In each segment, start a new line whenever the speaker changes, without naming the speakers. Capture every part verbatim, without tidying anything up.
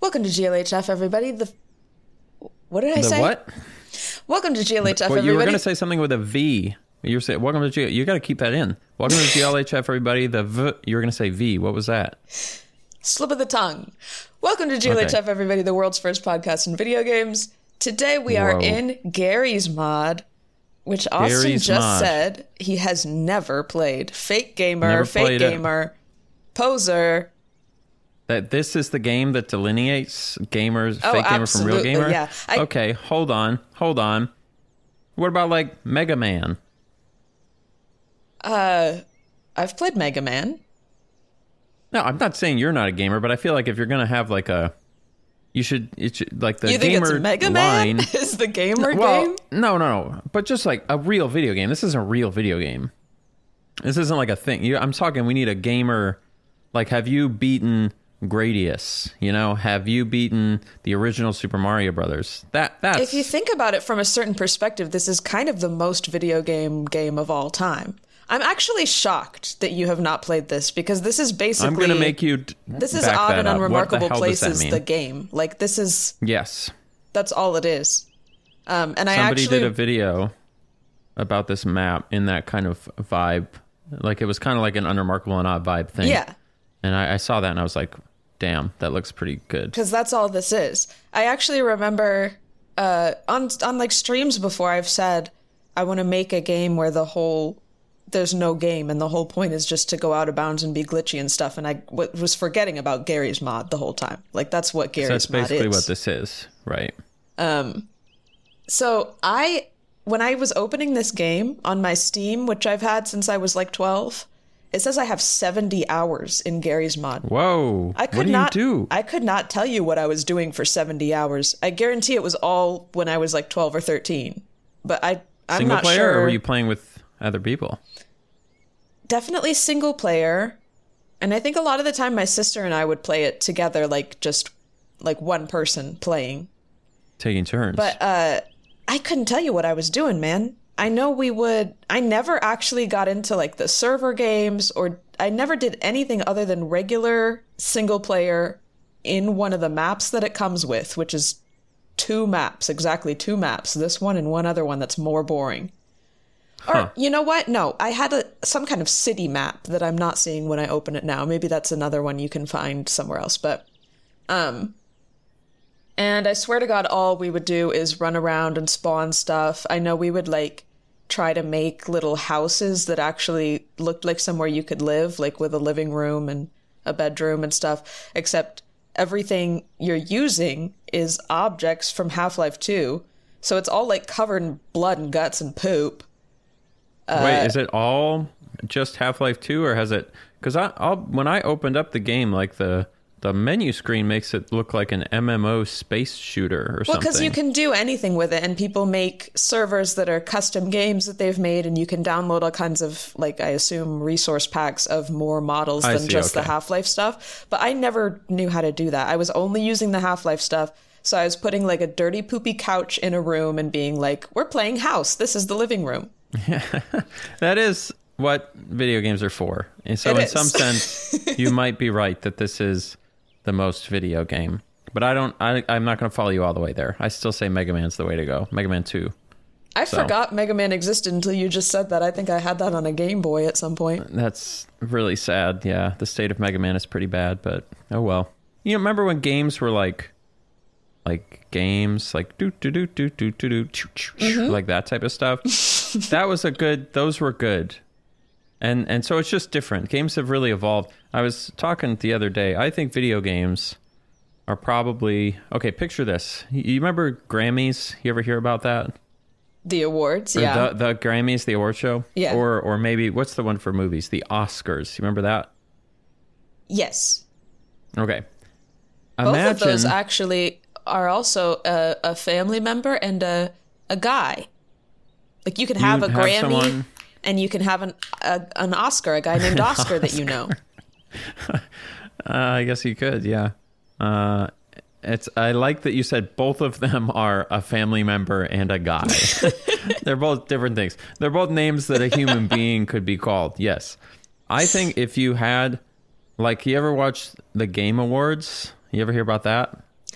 Welcome to G L H F, everybody. The what did I
the
say?
What?
Welcome to G L H F,
well,
everybody.
you were going to say something with a V. You were saying, welcome to G. You got to keep that in. Welcome to G L H F, everybody. The V. You were going to say V. What was that?
Slip of the tongue. Welcome to G L H F,
Okay.
everybody, the world's first podcast in video games. Today we are
Whoa.
in Gary's mod, which Austin
Gary's
just
mod.
said he has never played. Fake gamer,
Never
fake
played it.
gamer, poser.
That this is the game that delineates gamers,
Oh,
fake gamer from real
absolutely,
gamer?
yeah. I-
Okay, hold on. Hold on. What about, like, Mega Man?
Uh, I've played Mega Man.
No, I'm not saying you're not a gamer, but I feel like if you're going to have, like, a... You should, it should, like, the
You think
gamer
it's Mega
line...
Man is the gamer
well,
game?
no, no, no. But just, like, a real video game. This isn't a real video game. This isn't, like, a thing. You, I'm talking, we need a gamer... Like, have you beaten Gradius? You know, have you beaten the original Super Mario Brothers? That that's
If you think about it from a certain perspective, this is kind of the most video game game of all time. I'm actually shocked that you have not played this because this is basically...
I'm going to make you. D-
This is
back
Odd
that
and
up.
Unremarkable
What the hell does that
Places,
mean?
the game. Like, this is...
Yes,
That's all it is. Um, and I
somebody
actually...
did a video about this map in that kind of vibe. Like, it was kind of like an Unremarkable and Odd vibe thing.
Yeah.
And I, I saw that and I was like, damn, that looks pretty good.
Because that's all this is. I actually remember uh, on on like streams before I've said I want to make a game where the whole there's no game and the whole point is just to go out of bounds and be glitchy and stuff. And I w- was forgetting about Gary's mod the whole time. Like that's what
So
Gary's
that's
mod is.
basically what this is, right?
Um, so I when I was opening this game on my Steam, which I've had since I was like twelve. It says I have seventy hours in Gary's mod.
Whoa.
I could
what do
not
you do?
I could not tell you what I was doing for seventy hours. I guarantee it was all when I was like twelve or thirteen. But I I'm
Single
not
player
sure.
or were you playing with other people?
Definitely single player. And I think a lot of the time my sister and I would play it together, like just like one person playing.
Taking turns.
But uh I couldn't tell you what I was doing, man. I know we would... I never actually got into, like, the server games, or I never did anything other than regular single-player in one of the maps that it comes with, which is two maps, exactly two maps. This one and one other one that's more boring. Or,
Huh.
you know what? No, I had a some kind of city map that I'm not seeing when I open it now. Maybe that's another one you can find somewhere else, but... um. And I swear to God, all we would do is run around and spawn stuff. I know we would, like, try to make little houses that actually looked like somewhere you could live, like with a living room and a bedroom and stuff, except everything you're using is objects from Half-Life two. So it's all, like, covered in blood and guts and poop.
Wait, is it all just Half-Life two, or has it... Because I, I'll, when I opened up the game, like, the... The menu screen makes it look like an M M O space shooter or
Well,
something.
because you can do anything with it, and people make servers that are custom games that they've made, and you can download all kinds of, like, I assume, resource packs of more models
I
than
see,
just the
okay.
Half-Life stuff. But I never knew how to do that. I was only using the Half-Life stuff, so I was putting, like, a dirty, poopy couch in a room and being like, we're playing house. This is the living room.
That is what video games are for. And so
It
in
is.
some sense, you might be right that this is the most video game. But I don't, I, I'm not going to follow you all the way there. I still say Mega Man's the way to go. Mega Man two.
I
So.
forgot Mega Man existed until you just said that. I think I had that on a Game Boy at some point.
That's really sad. Yeah, the state of Mega Man is pretty bad, but oh well. You know, remember when games were like, like games, like do do do do do do do, choo, choo, choo, like that type of stuff. That was a good. Those were good, and and so it's just different. Games have really evolved. I was talking the other day. I think video games are probably okay. Picture this. You you remember Grammys? You ever hear about that?
The awards,
Or
yeah.
The, the Grammys, the award show.
Yeah.
Or or maybe what's the one for movies? The Oscars. You remember that?
Yes.
Okay.
Both
Imagine,
of those actually are also a, a family member and a a guy. Like you can have
You
a
have
Grammy
someone-
and you can have an a, an Oscar, a guy named Oscar that you know.
uh, I guess you could, yeah. Uh, it's. I like that you said both of them are a family member and a guy. They're both different things. They're both names that a human being could be called. Yes, I think if you had, like, you ever watch the Game Awards? You ever hear about that?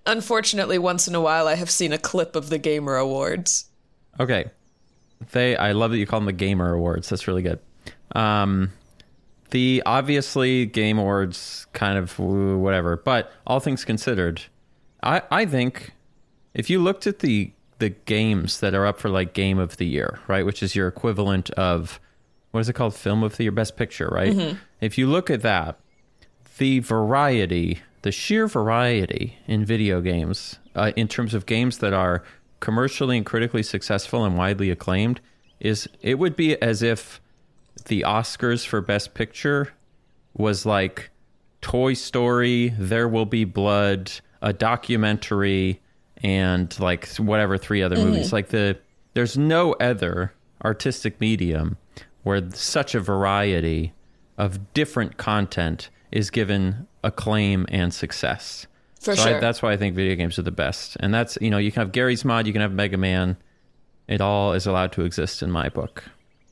unfortunately, once in a while, I have seen a clip of the Gamer Awards.
Okay. They, I love that you call them the Gamer Awards. That's really good. Um, the obviously Game Awards kind of whatever, but all things considered, I, I think if you looked at the the games that are up for like Game of the Year, right, which is your equivalent of, what is it called? Film of the Year, Best Picture, right? Mm-hmm. If you look at that, the variety, the sheer variety in video games, uh, in terms of games that are commercially and critically successful and widely acclaimed, is it would be as if the Oscars for Best Picture was like Toy Story, There Will Be Blood, a documentary, and like whatever three other mm-hmm. movies. Like the there's no other artistic medium where such a variety of different content is given acclaim and success.
For
so
sure.
I, that's why I think video games are the best. And that's, you know, you can have Garry's Mod, you can have Mega Man. It all is allowed to exist in my book.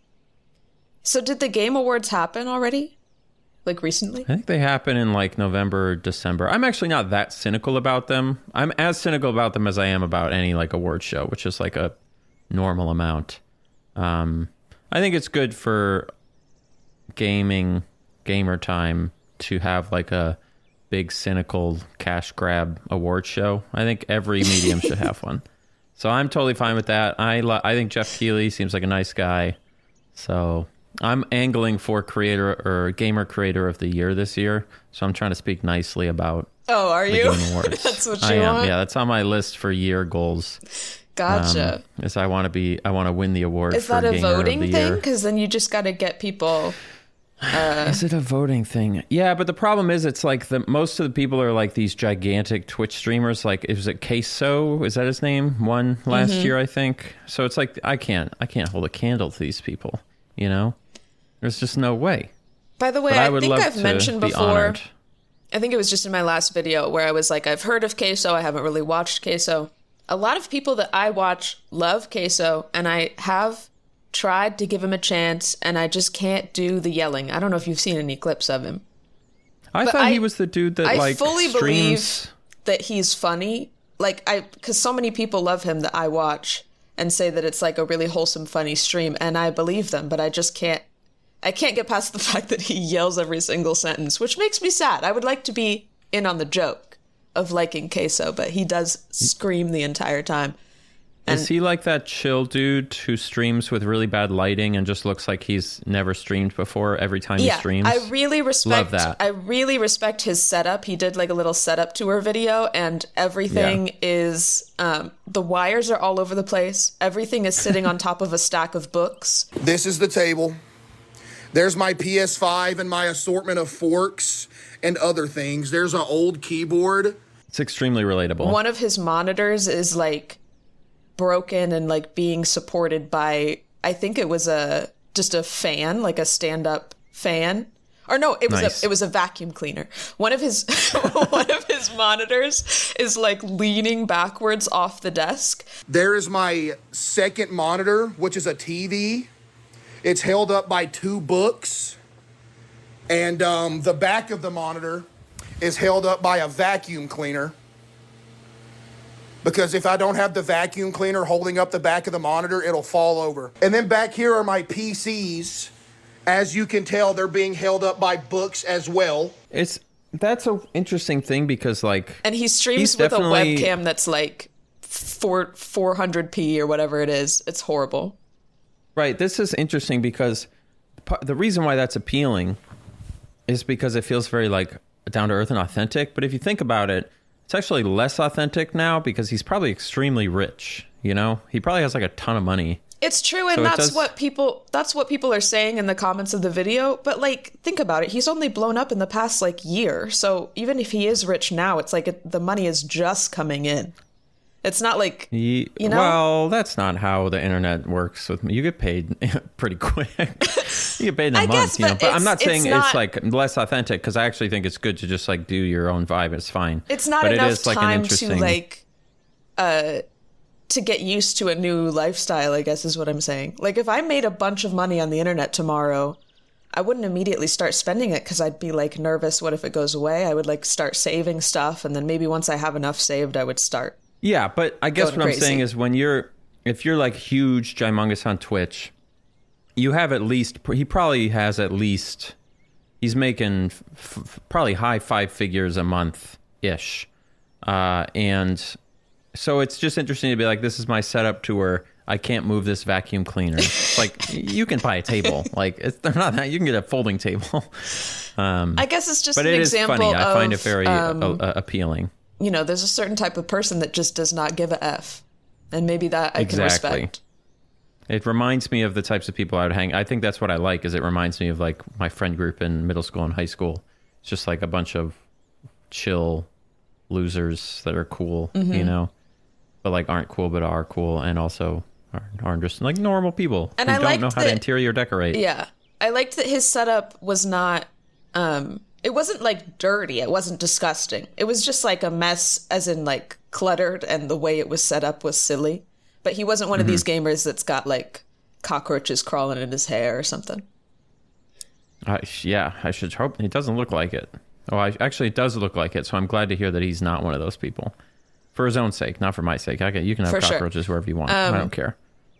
So did the Game Awards happen already? Like recently?
I think they happen in like November or December. I'm actually not that cynical about them. I'm as cynical about them as I am about any like award show, which is like a normal amount. Um, I think it's good for gaming, gamer time to have like a big cynical cash grab award show. I think every medium should have one. So I'm totally fine with that. I lo- I think Jeff Keighley seems like a nice guy. So I'm angling for creator or gamer creator of the year this year. So I'm trying to speak nicely about
Oh, are
the
you?
Game Awards.
That's what you
I am.
want?
Yeah, that's on my list for year goals.
Gotcha.
Um, is I want to be I want to win the award
Is
for
that a
gamer
voting
of the
thing?
year.
Because then you just got to get people. Uh,
Is it a voting thing? Yeah, but the problem is it's like the most of the people are like these gigantic Twitch streamers. Like, is it Queso? Is that his name? Won last
mm-hmm.
year, I think. So it's like I can't I can't hold a candle to these people. You know, there's just no way.
By the way,
But I
I,
would
think
love
I've
to
mentioned
be
before.
honored.
I think it was just in my last video where I was like, I've heard of Queso. I haven't really watched Queso. A lot of people that I watch love Queso, and I have tried to give him a chance, and I just can't do the yelling. I don't know if you've seen any clips of him.
I
But
thought
I-
he was the dude that
I
like
fully
streams.
believe that he's funny. Like, I, because so many people love him that I watch and say that it's like a really wholesome, funny stream, and I believe them, but I just can't, I can't get past the fact that he yells every single sentence, which makes me sad. I would like to be in on the joke of liking Queso, but he does scream the entire time. And
Is he like that chill dude who streams with really bad lighting and just looks like he's never streamed before every time
yeah,
he streams?
I really respect
that.
I really respect his setup. He did like a little setup tour video, and everything
Yeah.
is um, the wires are all over the place. Everything is sitting on top of a stack of books.
This is the table. There's my P S five and my assortment of forks and other things. There's an old keyboard.
It's extremely relatable.
One of his monitors is like broken and like being supported by, I think it was a just a fan, like a stand-up fan. Or no, it was
Nice.
a it was a vacuum cleaner. One of his one of his monitors is like leaning backwards off the desk.
There is my second monitor, which is a T V. It's held up by two books. And um, the back of the monitor is held up by a vacuum cleaner. Because if I don't have the vacuum cleaner holding up the back of the monitor, it'll fall over. And then back here are my P Cs. As you can tell, they're being held up by books as well.
It's that's a interesting thing because like
And he streams
He's
with
definitely-
a webcam that's like four four hundred p or whatever it is. It's horrible.
right, this is interesting because pa- the reason why that's appealing is because it feels very like down to earth and authentic. But if you think about it, it's actually less authentic now because he's probably extremely rich. You know, he probably has like a ton of money.
It's true, and
So it
that's
does-
what people that's what people are saying in the comments of the video. But like, think about it. He's only blown up in the past like year. So even if he is rich now, it's like it, the money is just coming in. It's not like
He,
you know.
Well, that's not how the internet works with me. You get paid pretty quick. You get paid in a
I
month,
guess,
you know.
but
But I'm
it's-
not saying
it's
it's,
not-
like less authentic because I actually think it's good to just like do your own vibe. It's fine.
it's not
but
enough
it is like an
time to
interesting.
like uh to get used to a new lifestyle, I guess is what I'm saying. Like if I made a bunch of money on the internet tomorrow, I wouldn't immediately start spending it because I'd be like nervous. What if it goes away? I would like start saving stuff. And then maybe once I have enough saved, I would start.
Yeah, but I guess what
crazy.
I'm saying is when you're, if you're like huge, gymongous on Twitch, you have at least, he probably has at least, he's making f- f- probably high five figures a month-ish. Uh, and so it's just interesting to be like, this is my setup to where I can't move this vacuum cleaner. It's like, you can buy a table. Like, it's, they're not that, you can get a folding table. Um,
I guess it's just
but
an
it is
example
funny. I
of,
find it very
um,
uh, uh, appealing.
You know, there's a certain type of person that just does not give a F. And maybe that I
Exactly.
can respect.
It reminds me of the types of people I would hang. I think that's what I like, is it reminds me of like my friend group in middle school and high school. It's just like a bunch of chill losers that are cool, mm-hmm. you know, but like aren't cool, but are cool. And also are, are just like normal people
and
who
I
don't know how
that,
to interior decorate.
Yeah. I liked that his setup was not, um, it wasn't like dirty. It wasn't disgusting. It was just like a mess, as in like cluttered, and the way it was set up was silly. But he wasn't one
mm-hmm.
of these gamers that's got like cockroaches crawling in his hair or something.
Uh, yeah, I should hope. It doesn't look like it. Oh, I, actually, it does look like it. So I'm glad to hear that he's not one of those people. For his own sake, not for my sake. Okay, you can have
for
cockroaches
sure.
wherever you want.
Um,
I don't care.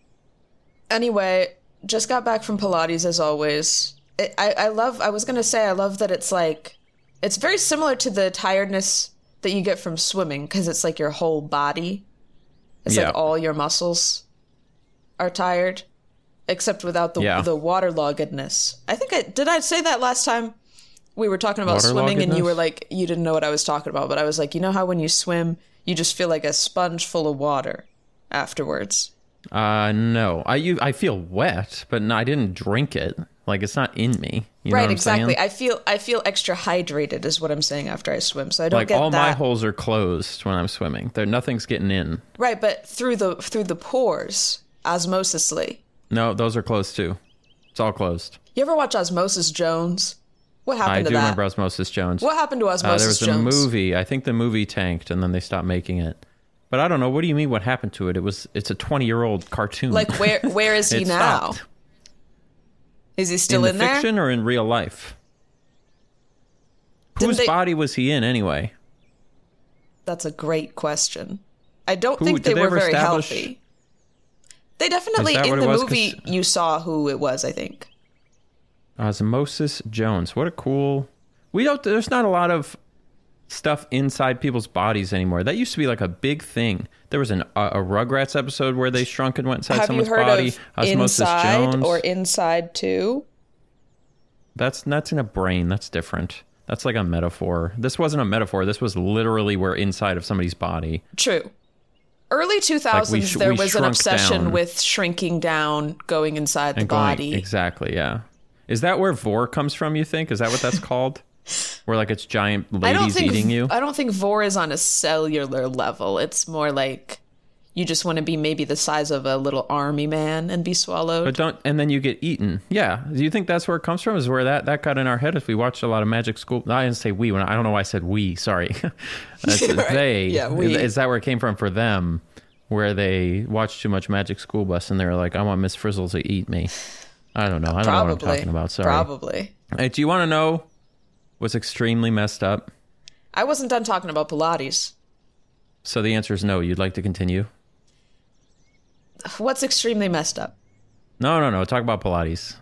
Anyway, just got back from Pilates as always. It, I, I love, I was going to say, I love that it's like, it's very similar to the tiredness that you get from swimming, because it's like your whole body. It's
yeah.
like all your muscles are tired, except without the yeah. the waterloggedness. I think I did I say that last time we were talking about swimming, and you were like, you didn't know what I was talking about, but I was like, you know how when you swim, you just feel like a sponge full of water afterwards.
Uh, no, I you I feel wet, but no, I didn't drink it. Like, it's not in me. You know
right,
what I'm
exactly.
saying?
I feel I feel extra hydrated is what I'm saying after I swim. So I don't
like
get
all
that.
my holes are closed when I'm swimming. There, nothing's getting in.
Right, but through the through the pores, osmosisly.
No, those are closed too. It's all closed.
You ever watch Osmosis Jones? What happened
I
to
do
that?
remember Osmosis Jones.
What happened to Osmosis
uh, there was
Jones?
a movie. I think the movie tanked, and then they stopped making it. But I don't know. What do you mean? What happened to it? It was. It's a twenty-year-old cartoon.
Like where? Where is he
it
now?
Stopped.
Is he still
in,
in
the
there?
fiction or in real life?
Didn't
Whose
they...
body was he in anyway?
That's a great question. I don't
Who,
think they,
they
were
ever
very
establish...
healthy. They definitely, in the movie, you saw who it was, I think.
Osmosis Jones. What a cool... We don't... There's not a lot of stuff inside people's bodies anymore. That used to be like a big thing. There was an, a, a Rugrats episode where they shrunk and went inside
Have
someone's
you heard
body.
Of
Osmosis
Inside
Jones.
or Inside two?
That's that's in a brain. That's different. That's like a metaphor. This wasn't a metaphor. This was literally where inside of somebody's body.
True. Early two thousands, like sh- there was an obsession down. with shrinking down, going inside the going, body.
Exactly, yeah. Is that where Vor comes from, you think? Is that what that's called? Where like it's giant ladies
think,
eating you?
I don't think Vor is on a cellular level. It's more like you just want to be maybe the size of a little army man and be swallowed.
But don't, and then you get eaten. Yeah. Do you think that's where it comes from? Is where that, that got in our head if we watched a lot of Magic School? I didn't say we. When I, I don't know why I said we. Sorry. That's, right. They.
Yeah, we.
Is that where it came from for them? Where they watched too much Magic School Bus and they were like, I want Miss Frizzle to eat me. I don't know. I don't
Probably.
know what I'm talking about. Sorry.
Probably.
Hey, do you want to know what's extremely messed up?
I wasn't done talking about Pilates.
So the answer is no. You'd like to continue?
What's extremely messed up?
No, no, no. Talk about Pilates.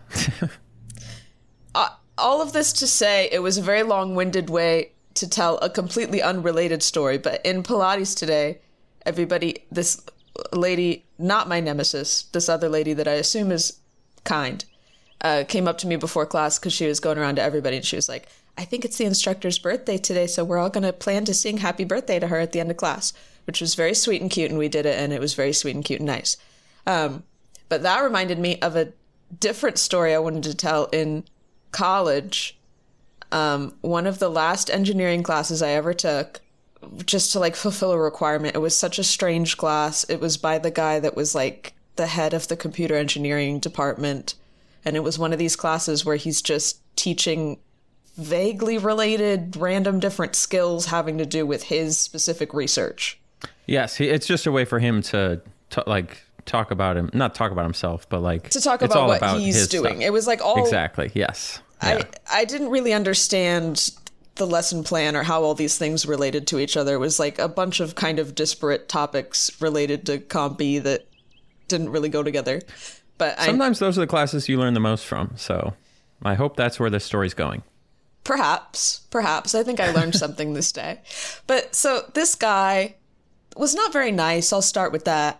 uh, all of this to say, it was a very long-winded way to tell a completely unrelated story. But in Pilates today, everybody, this lady, not my nemesis, this other lady that I assume is kind, uh, came up to me before class because she was going around to everybody and she was like, I think it's the instructor's birthday today, so we're all going to plan to sing happy birthday to her at the end of class, which was very sweet and cute, and we did it, and it was very sweet and cute and nice. Um, but that reminded me of a different story I wanted to tell in college. Um, one of the last engineering classes I ever took, just to like fulfill a requirement. It was such a strange class. It was by the guy that was like the head of the computer engineering department. And it was one of these classes where he's just teaching vaguely related, random different skills having to do with his specific research.
Yes, he, it's just a way for him to, to like talk about him, not talk about himself, but like
to talk
it's
about
all
what
about
he's
his
doing.
stuff.
It was like all
exactly. Yes. Yeah.
I I didn't really understand the lesson plan or how all these things related to each other. It was like a bunch of kind of disparate topics related to Comp B that didn't really go together. But
sometimes
I,
those are the classes you learn the most from. So I hope that's where this story's going.
Perhaps, perhaps. I think I learned something this day. But so this guy was not very nice. I'll start with that.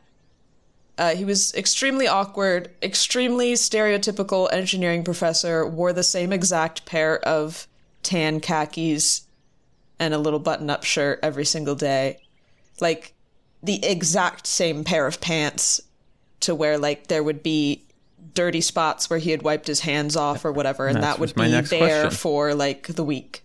Uh, he was extremely awkward, extremely stereotypical engineering professor, wore the same exact pair of tan khakis and a little button-up shirt every single day. Like, the exact same pair of pants to where, like, there would be dirty spots where he had wiped his hands off or whatever, and
That
that would
was my
be
next
there
question.
for, like, the week.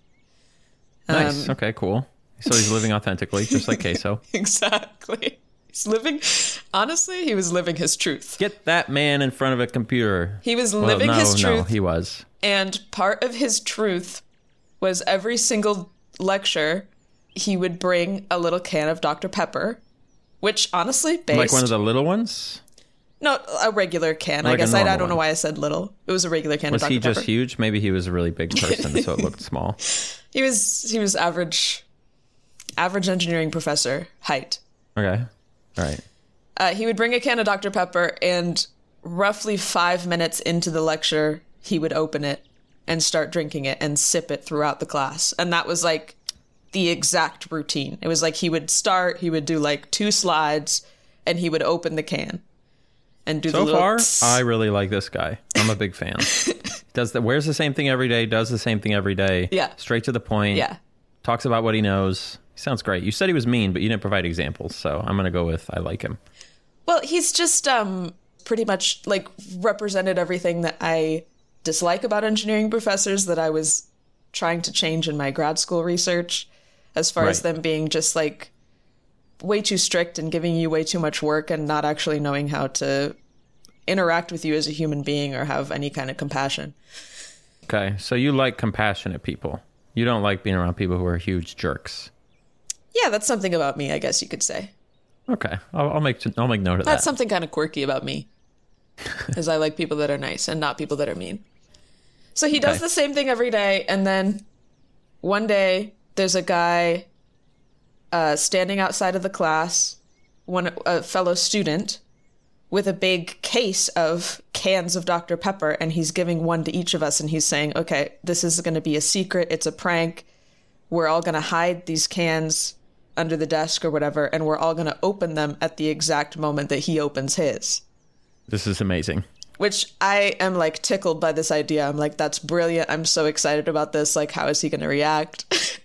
Nice.
Um,
Okay, cool. So he's living authentically, just like Queso.
Exactly. He's living, honestly, he was living his truth.
Get that man in front of a computer.
He was
Well,
living
no,
his
No,
truth.
he was.
And part of his truth was every single lecture, he would bring a little can of Doctor Pepper, which honestly, based...
Like one of the little ones?
No, a regular can.
Like
I
a
guess I, I
normal
don't know
one.
why I said little. It was a regular can
Was
of
he
Doctor
just
Pepper.
huge? Maybe he was a really big person, so it looked small.
He was, he was average, average engineering professor height.
Okay. All right.
Uh, he would bring a can of Doctor Pepper, and roughly five minutes into the lecture, he would open it and start drinking it and sip it throughout the class. And that was like the exact routine. It was like he would start, he would do like two slides, and he would open the can and do the
So
little
far,
tss.
I really like this guy. I'm a big fan. Does the wears the same thing every day, does the same thing every day.
Yeah.
Straight to the point.
Yeah.
Talks about what he knows. He sounds great. You said he was mean, but you didn't provide examples, so I'm going to go with I like him.
Well, he's just um, pretty much like represented everything that I dislike about engineering professors that I was trying to change in my grad school research, as far as
Right.
them being just like way too strict and giving you way too much work and not actually knowing how to interact with you as a human being or have any kind of compassion.
Okay, so you like compassionate people. You don't like being around people who are huge jerks.
Yeah, that's something about me, I guess you could say.
Okay, I'll, I'll make I'll make note of
That's
that.
something kind of quirky about me, is I like people that are nice and not people that are mean. So he does
Okay.
the same thing every day, and then one day there's a guy uh, standing outside of the class, one a fellow student, with a big case of cans of Doctor Pepper, and he's giving one to each of us, and he's saying, okay, this is going to be a secret, it's a prank, we're all going to hide these cans under the desk or whatever, and we're all going to open them at the exact moment that he opens his.
This is amazing.
Which I am, like, tickled by this idea. I'm like, that's brilliant. I'm so excited about this. Like, how is he going to react?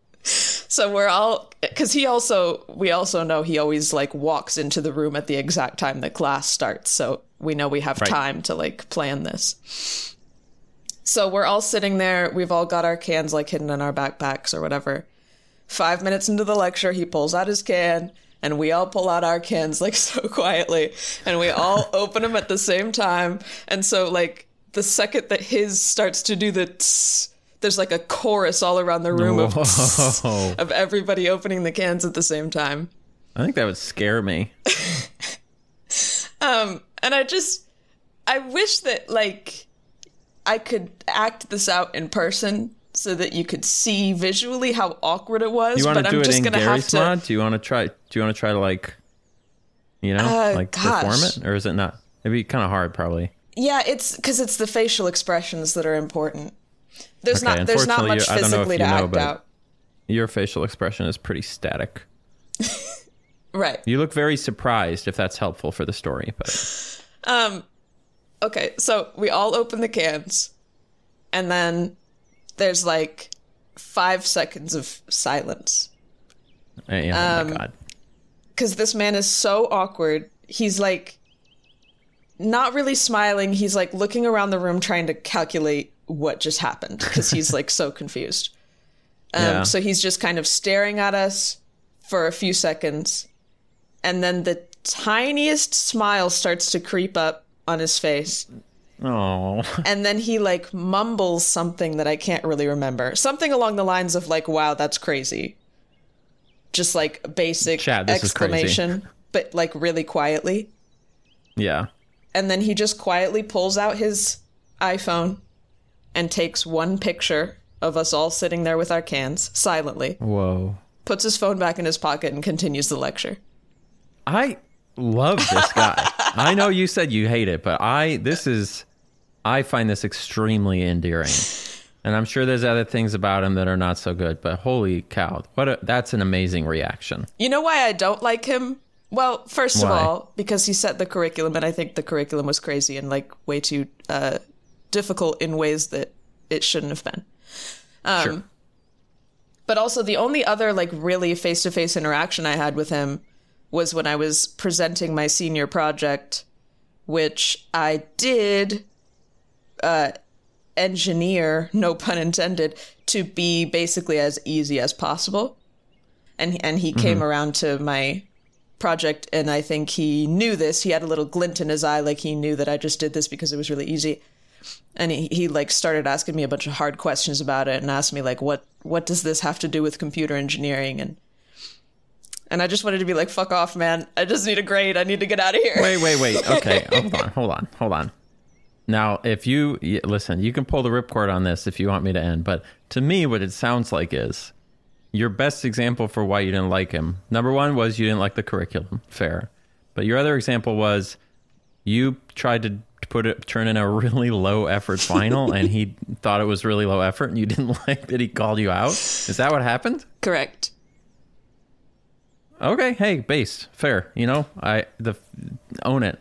So we're all... Because he also... We also know he always, like, walks into the room at the exact time that class starts. So we know we have
Right.
time to, like, plan this. So we're all sitting there. We've all got our cans, like, hidden in our backpacks or whatever. Five minutes into the lecture, he pulls out his can, and we all pull out our cans, like, so quietly, and we all open them at the same time. And so, like, the second that his starts to do the tss, there's, like, a chorus all around the room of tss,
Whoa.
of everybody opening the cans at the same time.
I think that would scare me.
Um, and I just, I wish that, like, I could act this out in person so that you could see visually how awkward it was.
You want to
but
do
I'm
it
just
in
gonna have
Gary's
to.
mod? Do you want to try? Do you want to try to like, you know,
Uh,
like
gosh.
perform it, or is it not? It'd be kind of hard, probably.
Yeah, it's because it's the facial expressions that are important. There's
Okay,
not there's not
unfortunately,
much
you- I don't know if
physically
you
to
know,
act
but-
out.
Your facial expression is pretty static.
Right.
You look very surprised, if that's helpful for the story. But
Um okay, so we all open the cans, and then there's like five seconds of silence.
eh, yeah, oh
Um,
my god,
Because this man is so awkward. He's like not really smiling. He's like looking around the room trying to calculate what just happened because he's like so confused. Um,
Yeah.
So he's just kind of staring at us for a few seconds. And then the tiniest smile starts to creep up on his face.
oh,
And then he like mumbles something that I can't really remember. Something along the lines of like, wow, that's crazy. Just like basic
Chad, this is crazy.
exclamation, but like really quietly.
Yeah.
And then he just quietly pulls out his iPhone and takes one picture of us all sitting there with our cans, silently.
Whoa.
Puts his phone back in his pocket and continues the lecture.
I love this guy. I know you said you hate it, but I, this is, I find this extremely endearing. And I'm sure there's other things about him that are not so good, but holy cow, what a, that's an amazing reaction.
You know why I don't like him? Well, first of
Why?
all, because he set the curriculum, and I think the curriculum was crazy and like way too uh, difficult in ways that it shouldn't have been. Um,
Sure.
But also, the only other like really face-to-face interaction I had with him was when I was presenting my senior project, which I did uh, engineer, no pun intended, to be basically as easy as possible. And and he came around to my project, and I think he knew this. He had a little glint in his eye, like he knew that I just did this because it was really easy. And he, he like started asking me a bunch of hard questions about it and asked me like, what what does this have to do with computer engineering? And and I just wanted to be like, fuck off, man. I just need a grade. I need to get out of here.
Wait, wait, wait. Okay, hold on, hold on, hold on. Now, if you, y- listen, you can pull the ripcord on this if you want me to end, but to me, what it sounds like is your best example for why you didn't like him. Number one was you didn't like the curriculum. Fair. But your other example was you tried to put it, turn in a really low effort final and he thought it was really low effort and you didn't like that he called you out. Is that what happened?
Correct.
Okay. Hey, based. Fair. You know, I, the, own it.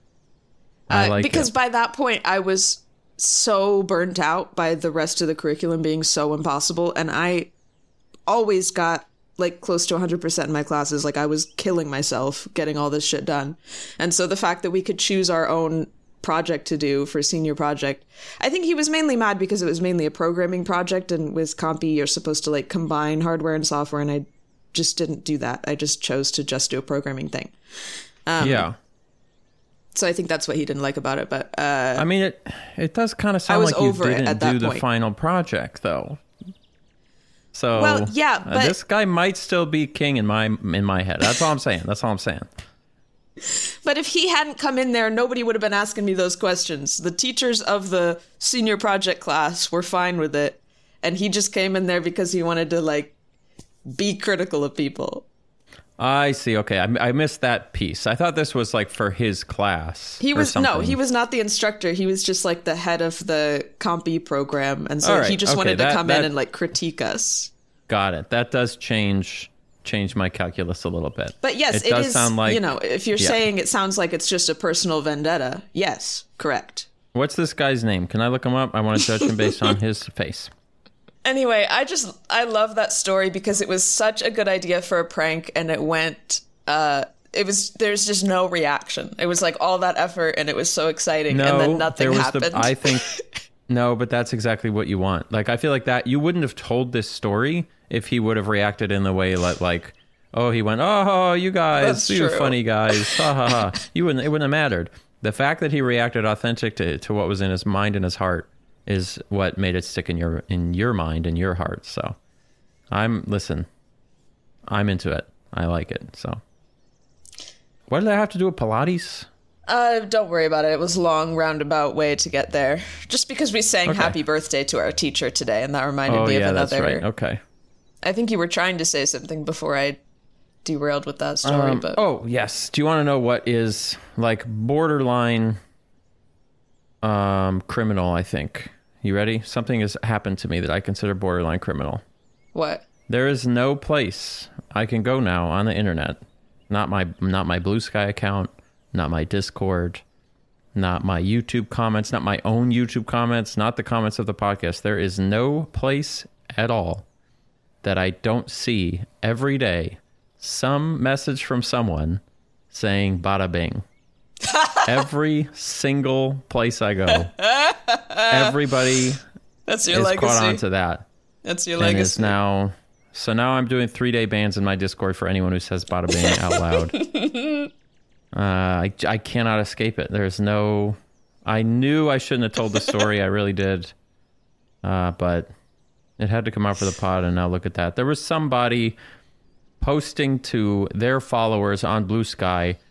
I
Uh,
like
because
it.
by that point, I was so burnt out by the rest of the curriculum being so impossible. And I always got like close to one hundred percent in my classes. Like I was killing myself getting all this shit done. And so the fact that we could choose our own project to do for senior project, I think he was mainly mad because it was mainly a programming project. And with Compy, you're supposed to like combine hardware and software. And I just didn't do that. I just chose to just do a programming thing. Um,
yeah.
So I think that's what he didn't like about it. But uh,
I mean, it it does kind of sound
was
like you
over it
didn't
at that
do the
point.
final project, though. So,
Well, yeah,
uh,
but-
this guy might still be king in my in my head. That's all I'm saying. That's all I'm saying.
But if he hadn't come in there, nobody would have been asking me those questions. The teachers of the senior project class were fine with it. And he just came in there because he wanted to, like, be critical of people.
I see. Okay, I, I missed that piece. I thought this was like for his class.
He
or
was, no,
something.
he was not the instructor. He was just, like, the head of the Compy program. And so
All right,
he just
okay,
wanted to
that-
come
that-
in and, like, critique us.
Got it. That does change change my calculus a little bit.
But yes,
it,
it
does
is,
sound like.
you know, if you're
yeah.
saying it sounds like it's just a personal vendetta, yes, correct.
What's this guy's name? Can I look him up? I want to judge him based on his face.
Anyway, I just, I love that story because it was such a good idea for a prank and it went, uh, it was, there's just no reaction. It was like all that effort and it was so exciting
No,
and then nothing
there was
happened.
the. I think no, but that's exactly what you want. Like I feel like that you wouldn't have told this story if he would have reacted in the way like, like oh, he went, oh, you guys,
That's
you
true.
funny guys, ha ha ha. You wouldn't. It wouldn't have mattered. The fact that he reacted authentic to to what was in his mind and his heart is what made it stick in your in your mind and your heart. So, I'm listen. I'm into it. I like it. So, what did I have to do with Pilates?
Uh, don't worry about it. It was a long roundabout way to get there. Just because we sang
Okay.
happy birthday to our teacher today and that reminded
Oh
me
yeah,
of
that's
another.
right. Okay.
I think you were trying to say something before I derailed with that story,
Um,
but
oh yes. Do you want to know what is like borderline um, criminal? I think. You ready? Something has happened to me that I consider borderline criminal.
what?
There is no place I can go now on the internet. Not my not my Blue Sky account, not my Discord, not my YouTube comments, not my own YouTube comments, not the comments of the podcast. There is no place at all that I don't see every day some message from someone saying bada bing. Every single place I go, everybody
That's your
is
legacy.
caught on to that.
That's your
And
legacy.
is now, so now I'm doing three day bans in my Discord for anyone who says bada bing out loud. uh, I, I cannot escape it. There's no, I knew I shouldn't have told the story. I really did. Uh, but it had to come out for the pod, and now look at that. There was somebody posting to their followers on Blue Sky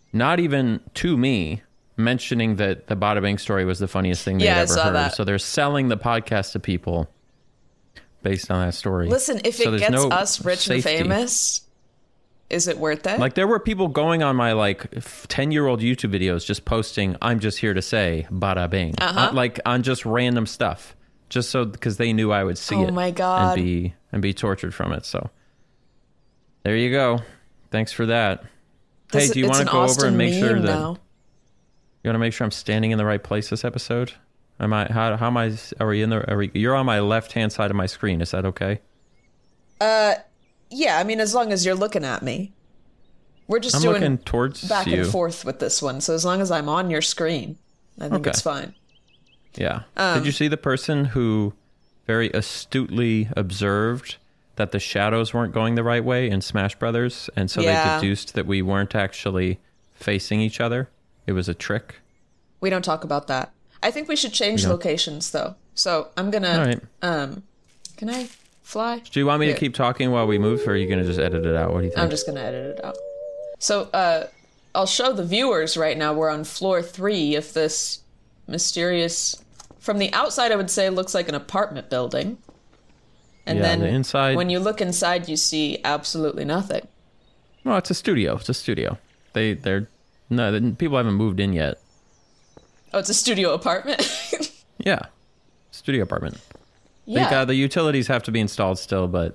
not even to me, mentioning that the Bada Bing story was the funniest thing they'd
Yeah, I
ever
saw
heard.
that.
So they're selling the podcast to people based on that story.
Listen, if
So
it
there's
gets
no
us rich
safety.
and famous, is it worth it?
Like there were people going on my like ten year old YouTube videos just posting, I'm just here to say Bada Bing.
Uh-huh.
Uh, like on just random stuff. Just so because they knew I would see
Oh
it
my God.
and be and be tortured from it. So there you go. Thanks for that.
This-
hey, do you
it's
want
an
to go over
Austin
and make sure
meme
that
now.
you want to make sure I'm standing in the right place this episode? Am I how how am I are we in the are we, you're on my left hand side of my screen, is that okay?
Uh, yeah, I mean, as long as you're looking at me. We're just
I'm
doing
looking towards
back
you.
and forth with this one, so as long as I'm on your screen, I think
Okay.
it's fine.
Yeah.
Um,
Did you see the person who very astutely observed that the shadows weren't going the right way in Smash Brothers, and so
Yeah.
they deduced that we weren't actually facing each other? It was a trick.
We don't talk about that. I think we should change
Yeah.
locations, though. So I'm gonna.
All right.
Um, can I fly?
Do you want me
Here.
to keep talking while we move, or are you going to just edit it out? What do you think?
I'm just gonna edit it out. So, uh, I'll show the viewers right now. We're on floor three of this mysterious. From the outside, I would say looks like an apartment building. And
Yeah,
then
the inside-
when you look inside, you see absolutely nothing.
Well, it's a studio. It's a studio. They, they're no, the, people haven't moved in yet.
Oh, it's a studio apartment.
Yeah, studio apartment.
yeah.
They got, the utilities have to be installed still, but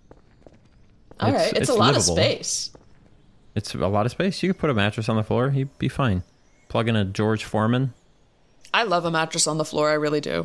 All
it's-
right. It's,
it's
a lot
livable.
of space.
it's a lot of space. You could put a mattress on the floor. You'd be fine. Plug in a George Foreman.
I love a mattress on the floor. I really do.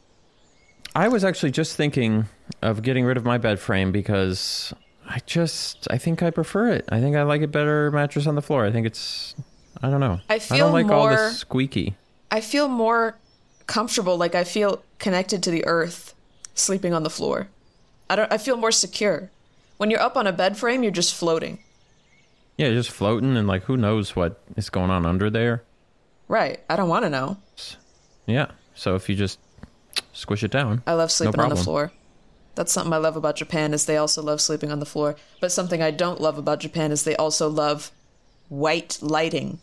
I was actually just thinking of getting rid of my bed frame because I just, I think I prefer it. I think I like it better mattress on the floor. I think it's, I don't know.
I
I
feel
don't like all
more-
this squeaky.
I feel more comfortable. Like I feel connected to the earth sleeping on the floor. I don't. I feel more secure. When you're up on a bed frame, you're just floating.
Yeah, just floating and like who knows what is going on under there.
Right. I don't want to know.
Yeah. So if you just squish it down.
I love sleeping on the
problem.
floor. That's something I love about Japan is they also love sleeping on the floor. But something I don't love about Japan is they also love white lighting.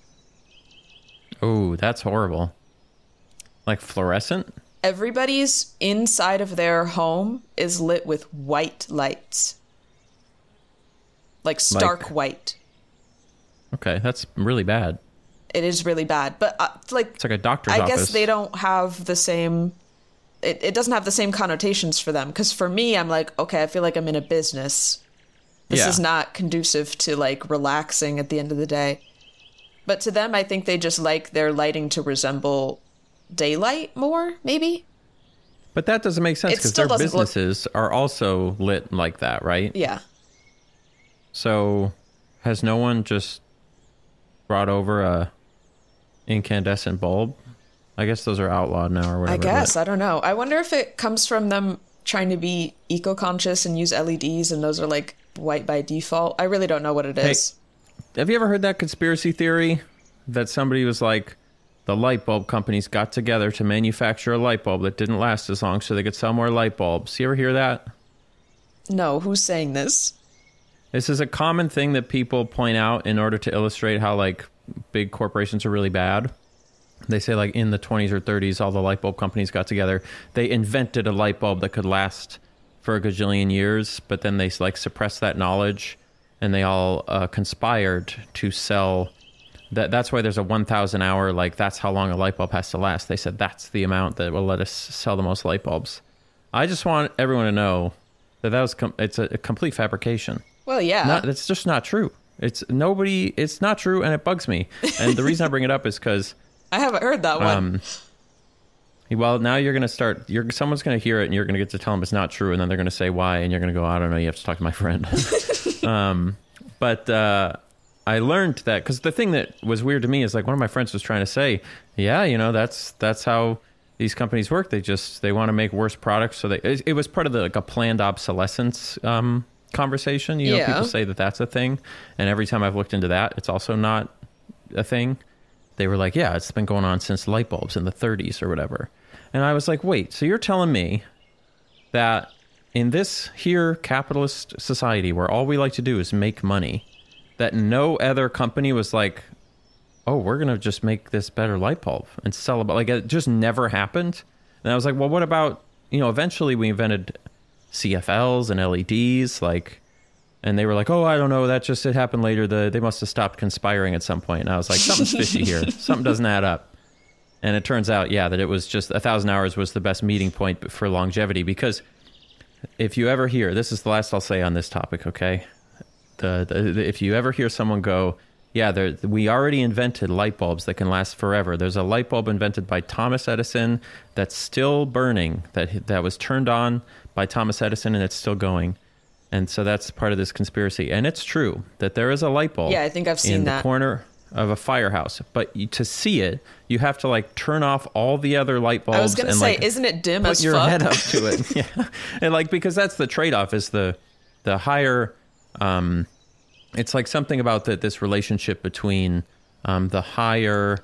Oh, that's horrible. Like fluorescent?
Everybody's inside of their home is lit with white lights. Like stark
Like-
white.
Okay, that's really bad.
It is really bad. But uh, like
It's like a doctor's
I
office.
guess they don't have the same it, it doesn't have the same connotations for them because for me I'm like, okay, I feel like I'm in a business. This
Yeah.
is not conducive to like relaxing at the end of the day. But to them I think they just like their lighting to resemble daylight more, maybe?
But that doesn't make sense
It
because
still
their
doesn't look-
businesses are also lit like that, right?
Yeah.
So has no one just brought over a incandescent bulb? I guess those are outlawed now or whatever.
I guess.
but-
I don't know. I wonder if it comes from them trying to be eco-conscious and use L E Ds and those are like white by default. I really don't know what it
Hey,
is.
Have you ever heard that conspiracy theory that somebody was like, the light bulb companies got together to manufacture a light bulb that didn't last as long so they could sell more light bulbs? You ever hear that?
No, who's saying this?
This is a common thing that people point out in order to illustrate how like big corporations are really bad. They say like in the twenties or thirties, all the light bulb companies got together. They invented a light bulb that could last for a gajillion years, but then they like suppressed that knowledge and they all uh, conspired to sell that. That's why there's a one thousand hour, like that's how long a light bulb has to last. They said that's the amount that will let us sell the most light bulbs. I just want everyone to know that that was com- it's a, a complete fabrication.
Well, yeah.
Not, it's just not true. It's nobody. It's not true, and it bugs me. And the reason I bring it up is because,
I haven't heard that one.
um, well, now you're gonna start. You're someone's gonna hear it, and you're gonna get to tell them it's not true, and then they're gonna say why, and you're gonna go, I don't know. You have to talk to my friend. um, but uh, I learned that because the thing that was weird to me is like one of my friends was trying to say, yeah, you know, that's that's how these companies work. They just they want to make worse products, so they. It, it was part of the like a planned obsolescence. Um, conversation, you know,
Yeah.
people say that that's a thing, and every time I've looked into that, it's also not a thing. They were like, yeah, it's been going on since light bulbs in the thirties or whatever. And I was like, wait, so you're telling me that in this here capitalist society where all we like to do is make money, that no other company was like, oh, we're going to just make this better light bulb and sell it. Like, it just never happened. And I was like, well, what about, you know, eventually we invented C F Ls and L E Ds, like, and they were like, oh, I don't know, that just, it happened later. The, they must have stopped conspiring at some point. And I was like, something's fishy here. Something doesn't add up. And it turns out, yeah, that it was just a thousand hours was the best meeting point for longevity. Because if you ever hear, this is the last I'll say on this topic, okay? The, the, the if you ever hear someone go, yeah, there, we already invented light bulbs that can last forever. There's a light bulb invented by Thomas Edison that's still burning, that that was turned on by Thomas Edison, and it's still going. And so that's part of this conspiracy. And it's true that there is a light bulb.
Yeah, I think I've seen
in
that.
the corner of a firehouse. But you, to see it, you have to like turn off all the other light bulbs.
I was going to say,
like,
isn't it dim
put
as
your
fuck?
head up to it. Yeah, and like because that's the trade-off is the the higher. Um, it's like something about the, this relationship between um, the higher.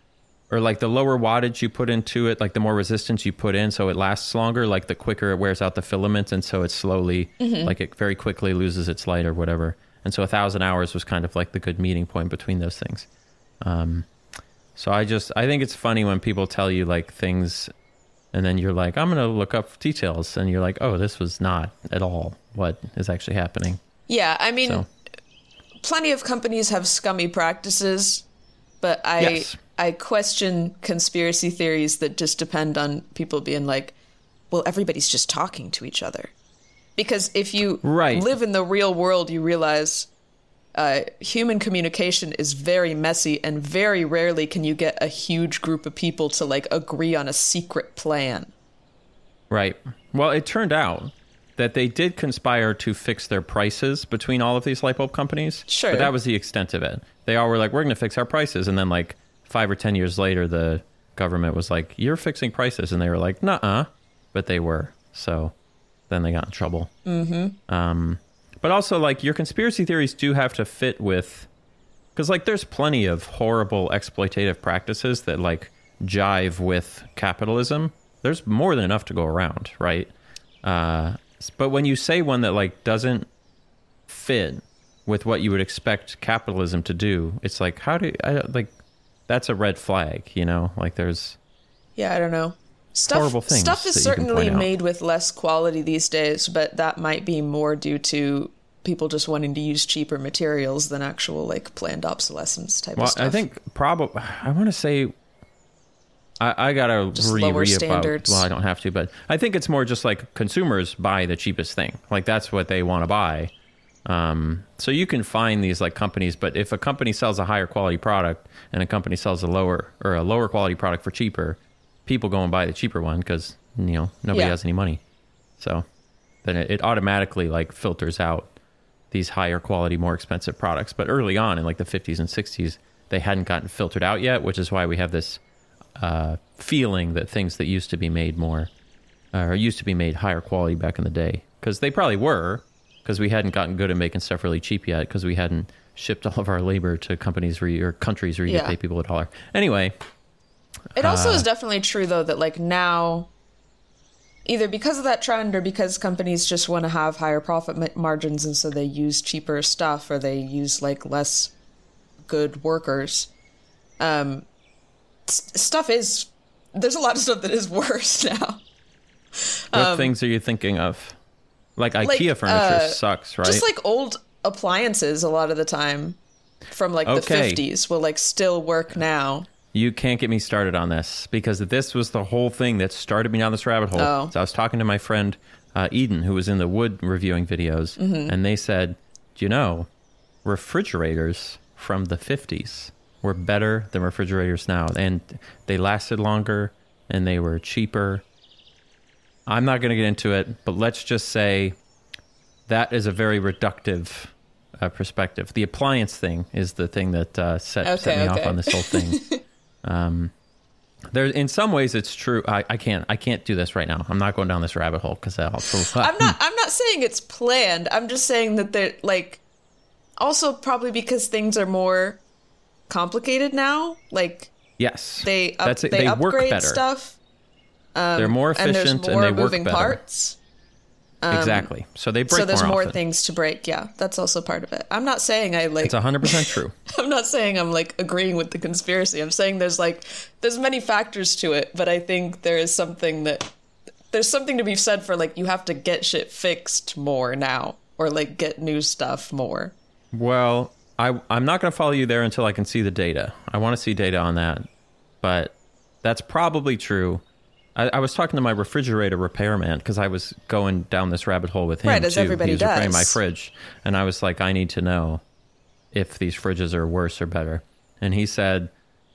Or like the lower wattage you put into it, like the more resistance you put in, so it lasts longer. Like the quicker it wears out the filament, and so it slowly, mm-hmm. like it very quickly loses its light or whatever. And so a thousand hours was kind of like the good meeting point between those things. Um, so I just, I think it's funny when people tell you like things, and then you're like, I'm going to look up details, and you're like, oh, this was not at all what is actually happening.
Yeah, I mean,
so.
Plenty of companies have scummy practices, but I.
Yes.
I question conspiracy theories that just depend on people being like, well, everybody's just talking to each other. Because if you
right.
live in the real world, you realize uh, human communication is very messy, and very rarely can you get a huge group of people to like agree on a secret plan.
Right. Well, it turned out that they did conspire to fix their prices between all of these light bulb companies.
Sure.
But that was the extent of it. They all were like, we're going to fix our prices. And then like, Five or ten years later, the government was like, you're fixing prices. And they were like, nuh-uh. But they were. So then they got in trouble.
Mm-hmm.
Um, but also, like, your conspiracy theories do have to fit with... Because, like, there's plenty of horrible exploitative practices that, like, jive with capitalism. There's more than enough to go around, right? Uh, but when you say one that, like, doesn't fit with what you would expect capitalism to do, it's like, how do... I, like... That's a red flag, you know? Like, there's...
Yeah, I don't know. Stuff,
horrible things
stuff is
that you can
certainly
point out.
made with less quality these days, but that might be more due to people just wanting to use cheaper materials than actual, like, planned obsolescence type
well,
of stuff.
I think probably... I want to say... I, I gotta
just
reread
lower
about...
standards.
Well, I don't have to, but I think it's more just, like, consumers buy the cheapest thing. Like, that's what they want to buy. Um, so you can find these like companies, but if a company sells a higher quality product and a company sells a lower or a lower quality product for cheaper, people go and buy the cheaper one because, you know, nobody
yeah.
has any money. So then it, it automatically like filters out these higher quality, more expensive products. But early on in like the fifties and sixties, they hadn't gotten filtered out yet, which is why we have this uh, feeling that things that used to be made more uh, or used to be made higher quality back in the day, because they probably were. Because we hadn't gotten good at making stuff really cheap yet, because we hadn't shipped all of our labor to companies where you, or countries where you
yeah.
could pay people a dollar. Anyway.
It also
uh,
is definitely true, though, that like now, either because of that trend or because companies just want to have higher profit ma- margins and so they use cheaper stuff or they use like less good workers, um, s- stuff is, there's a lot of stuff that is worse now.
What
um,
things are you thinking of? Like IKEA
like,
furniture
uh,
sucks, right?
Just like old appliances a lot of the time from like the
Okay.
fifties will like still work now.
You can't get me started on this, because this was the whole thing that started me down this rabbit hole.
Oh.
So I was talking to my friend uh, Eden, who was in the wood reviewing videos,
Mm-hmm.
and they said, do you know, refrigerators from the fifties were better than refrigerators now, and they lasted longer and they were cheaper. I'm not going to get into it, but let's just say that is a very reductive uh, perspective. The appliance thing is the thing that uh, set,
Okay,
set me
okay.
off on this whole thing. um, there, in some ways, it's true. I, I can't. I can't do this right now. I'm not going down this rabbit hole because I'll.
I'm not. I'm not saying it's planned. I'm just saying that they're like, also probably because things are more complicated now. Like
Yes,
they up,
that's it.
they,
They work
upgrade
better.
stuff. Um,
They're more
and
efficient
there's
and,
more
they work
moving
better.
parts. Um,
exactly. So they break
So there's
more,
more
often.
things to break. Yeah, that's also part of it. I'm not saying I like.
It's one hundred percent true.
I'm not saying I'm like agreeing with the conspiracy. I'm saying there's like there's many factors to it, but I think there is something that there's something to be said for like you have to get shit fixed more now or like get new stuff more.
Well, I, I'm not going to follow you there until I can see the data. I want to see data on that. But that's probably true. I, I was talking to my refrigerator repairman because I was going down this rabbit hole with him,
Right, as
too.
everybody
He was repairing
does.
my fridge. And I was like, I need to know if these fridges are worse or better. And he said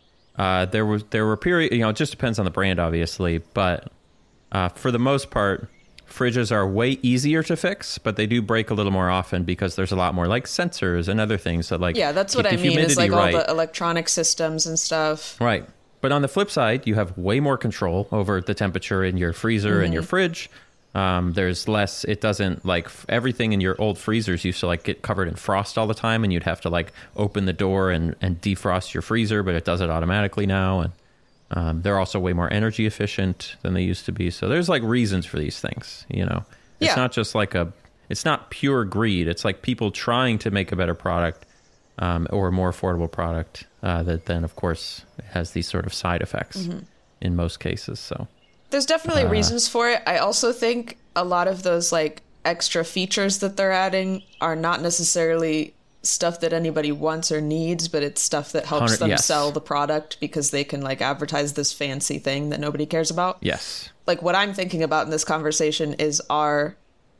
uh, there was there were period, you know, it just depends on the brand, obviously. But uh, for the most part, fridges are way easier to fix, but they do break a little more often because there's a lot more like sensors and other things that like
Yeah, that's
keep
what I
the
mean. Is
humidity
like all
right.
the electronic systems and stuff.
Right. But on the flip side, you have way more control over the temperature in your freezer and your fridge. Um, there's less, it doesn't like f- everything in your old freezers used to like get covered in frost all the time and you'd have to like open the door and, and defrost your freezer, but it does it automatically now. And um, they're also way more energy efficient than they used to be. So there's like reasons for these things, you know, it's
Yeah.
not just like a, it's not pure greed. It's like people trying to make a better product. Um, or a more affordable product uh, that then, of course, has these sort of side effects
Mm-hmm.
in most cases. So
There's definitely reasons for it. I also think a lot of those like extra features that they're adding are not necessarily stuff that anybody wants or needs, but it's stuff that helps
Hundred-
them
yes.
sell the product because they can like advertise this fancy thing that nobody cares about.
yes,
Like what I'm thinking about in this conversation is our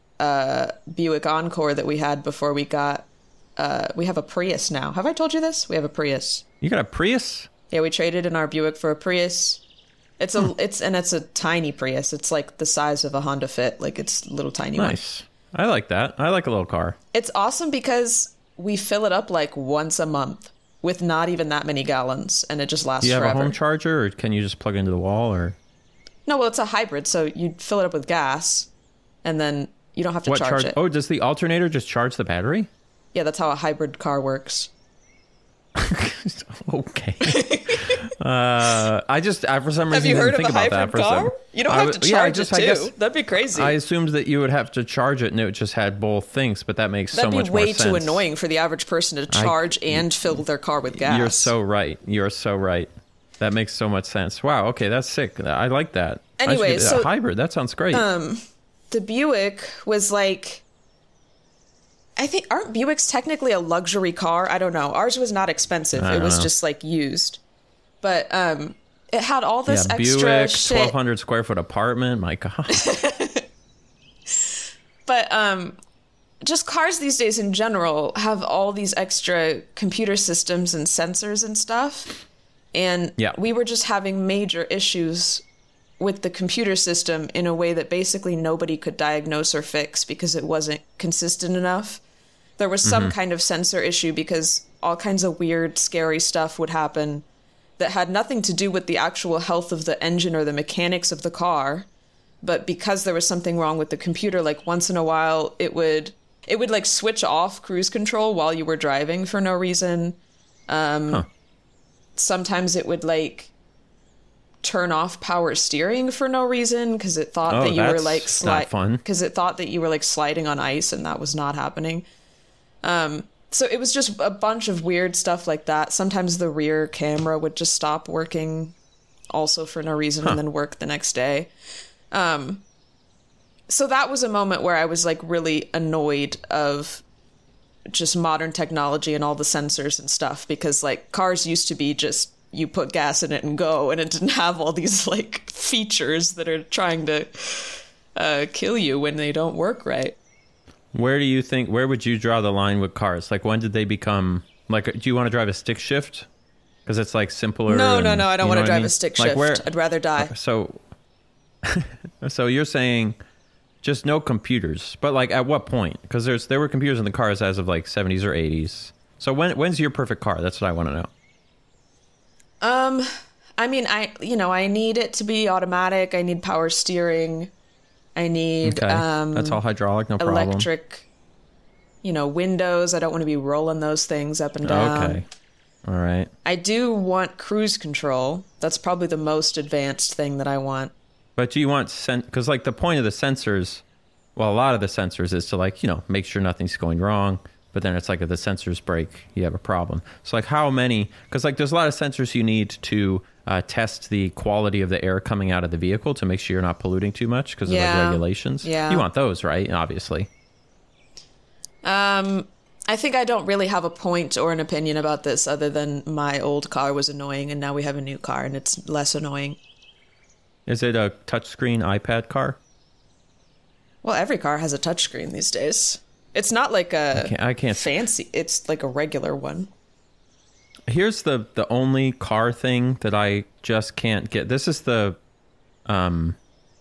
uh, Buick Encore that we had before we got. Uh, we have a Prius now. Have I told you this? We have a Prius.
you got a Prius?
Yeah, we traded in our Buick for a Prius. It's a
Hmm.
it's and it's a tiny Prius. It's like the size of a Honda Fit. Like it's a little tiny one.
Nice. I like that. I like a little car.
It's awesome because we fill it up like once a month with not even that many gallons, and it just lasts
Do you have
forever.
a home charger, or can you just plug it into the wall? Or
No, well, it's a hybrid, so you fill it up with gas, and then you don't have to
what
charge,
charge?
it.
Oh, does the alternator just charge the battery?
Yeah, that's how a hybrid car works.
Okay. uh, I just I, for some reason
Have you
didn't
heard of
think
a
about that
hybrid
for a
car?
second.
You don't
I
have
was-
to
yeah, I
charge
just-
it
I
too.
guess
That'd be crazy.
I assumed that you would have to charge it, and it just had both things. But that makes
That'd
so much
be way
more sense.
too annoying for the average person to charge and fill their car with gas.
You're so right. You're so right. That makes so much sense. Wow. Okay, that's sick. I like that. I should
Anyway,
get that
so-
hybrid. That sounds great.
The Buick was like, I think, aren't Buicks technically a luxury car? I don't know. Ours was not expensive.
I
It
don't
was
know.
just like used. But um, it had all this
yeah,
extra
Buick,
shit.
twelve hundred square foot apartment. My God.
But um, just cars these days in general have all these extra computer systems and sensors and stuff. And
Yeah.
we were just having major issues with the computer system in a way that basically nobody could diagnose or fix because it wasn't consistent enough. There was some kind of sensor issue because all kinds of weird, scary stuff would happen that had nothing to do with the actual health of the engine or the mechanics of the car. But because there was something wrong with the computer, like once in a while it would it would like switch off cruise control while you were driving for no reason. Um,
Huh.
Sometimes it would like turn off power steering for no reason because it thought
Oh,
that you were
that's
like
not
sliding
fun.
because it thought that you were like sliding on ice and that was not happening. Um, so it was just a bunch of weird stuff like that. Sometimes the rear camera would just stop working also for no reason and then work the next day. Um, so that was a moment where I was like really annoyed of just modern technology and all the sensors and stuff because like cars used to be just you put gas in it and go, and it didn't have all these like features that are trying to uh, kill you when they don't work right.
Where do you think? Where would you draw the line with cars? Like, when did they become like? Do you want to drive a stick shift? Because it's like simpler.
No, no,
and-
no, I don't
you
want
know
to
what
drive
mean?
a stick
Like,
shift.
where-
I'd rather die.
So, so you're saying just no computers, but like at what point? Because there's there were computers in the cars as of like seventies or eighties. So when when's your perfect car? That's what I want to know.
Um, I mean, I you know, I need it to be automatic. I need power steering. I need
Okay,
um,
that's all hydraulic, no problem.
electric. You know, windows. I don't want to be rolling those things up and down.
Okay, all right.
I do want cruise control. That's probably the most advanced thing that I want.
But do you want sen? Because like the point of the sensors well, a lot of the sensors is to like, you know, make sure nothing's going wrong. But then it's like if the sensors break, you have a problem. So like how many, because like there's a lot of sensors you need to uh, test the quality of the air coming out of the vehicle to make sure you're not polluting too much because
yeah.
of like regulations.
Yeah.
You want those, right? Obviously.
Um, I think I don't really have a point or an opinion about this other than my old car was annoying and now we have a new car and it's less annoying.
Is it a touchscreen iPad car?
Well, every car has a touchscreen these days. It's not like a
I can't, I can't
fancy. It's like a regular one.
Here's the the only car thing that I just can't get. This is the um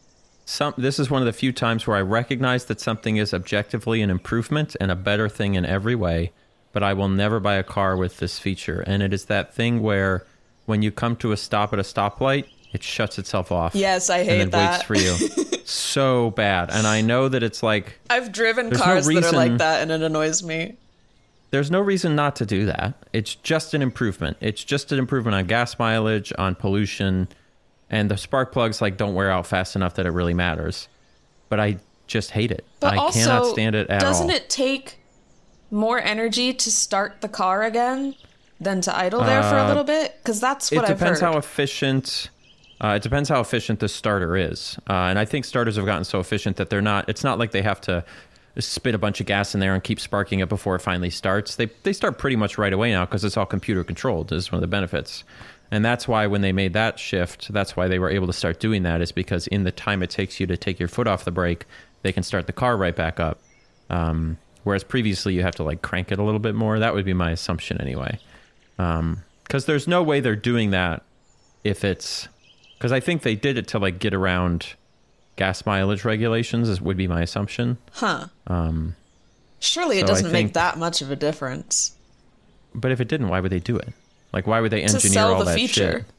some this is one of the few times where I recognize that something is objectively an improvement and a better thing in every way, but I will never buy a car with this feature. And it is that thing where when you come to a stop at a stoplight, it shuts itself off.
Yes, I hate
and then
that.
waits for you. So bad. And I know that it's like
I've driven
There's
cars
no
that are like
reason-
that and it annoys me.
there's no reason not to do that. It's just an improvement. It's just an improvement on gas mileage, on pollution, and the spark plugs like don't wear out fast enough that it really matters. But I just hate it.
But
I
also,
cannot stand it at
doesn't
all.
it take more energy to start the car again than to idle there for a
Uh,
little bit? Because that's
It
what I've
depends
heard.
how efficient. Uh, it depends how efficient the starter is, uh, and I think starters have gotten so efficient that they're not. It's not like they have to spit a bunch of gas in there and keep sparking it before it finally starts. They they start pretty much right away now because it's all computer controlled. Is one of the benefits, and that's why when they made that shift, that's why they were able to start doing that. Is because in the time it takes you to take your foot off the brake, they can start the car right back up. Um, whereas previously you have to like crank it a little bit more. That would be my assumption anyway, because um, there's no way they're doing that if it's. Because I think they did it to like get around gas mileage regulations, is, would be my assumption.
Huh.
Um,
Surely
so
it doesn't
I
make
think-
that much of a difference.
but if it didn't, why would they do it? Like, why would they
To
engineer
sell
all
the
that
feature.
shit?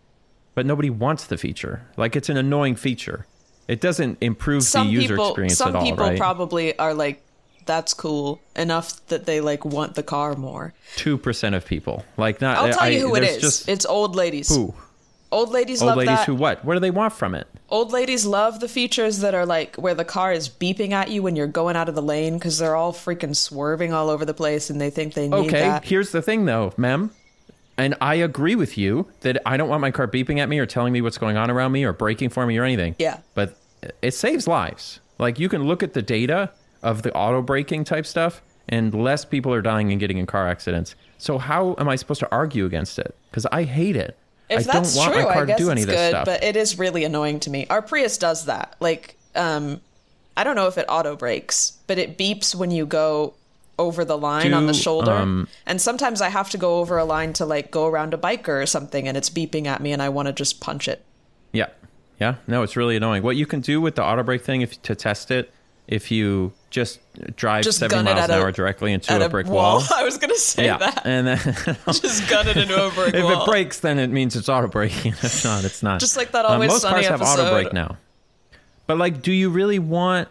But nobody wants the feature. Like, it's an annoying feature. It doesn't improve
Some
the user
people,
experience
some
at all,
people
right?
probably are like, that's cool enough that they like want the car more.
Two percent of people. Like, not.
I'll tell
I,
you who it
there's
is.
Just,
It's old ladies.
who?
Old ladies
Old
love
ladies
that.
who what? What do they want from it?
Old ladies love the features that are like where the car is beeping at you when you're going out of the lane because they're all freaking swerving all over the place and they think they need
Okay,
that.
here's the thing though, Mem. And I agree with you that I don't want my car beeping at me or telling me what's going on around me or braking for me or anything.
Yeah.
But it saves lives. Like, you can look at the data of the auto braking type stuff, and less people are dying and getting in car accidents. So how am I supposed to argue against it? Because I hate it.
If
I
that's
don't want
true,
my car
I guess
to do any
it's
of this
good,
stuff.
but it is really annoying to me. Our Prius does that. Like, um, I don't know if it auto brakes, but it beeps when you go over the line
Do,
on the shoulder.
um,
and sometimes I have to go over a line to like go around a biker or something, and it's beeping at me, and I want to just punch it.
Yeah. Yeah. No, it's really annoying. What you can do with the auto brake thing, if to test it, if you just drive
Just
seventy
gun it
miles
at
an
a-
hour directly into
At
a brick wall.
I was gonna say
Yeah.
that.
And then
Just gun it into a brick
if
wall.
it breaks, then it means it's auto braking. If not, it's not.
Just like that
Uh,
Always
most
Sunny
cars have auto
episode.
brake now. But like, do you really want?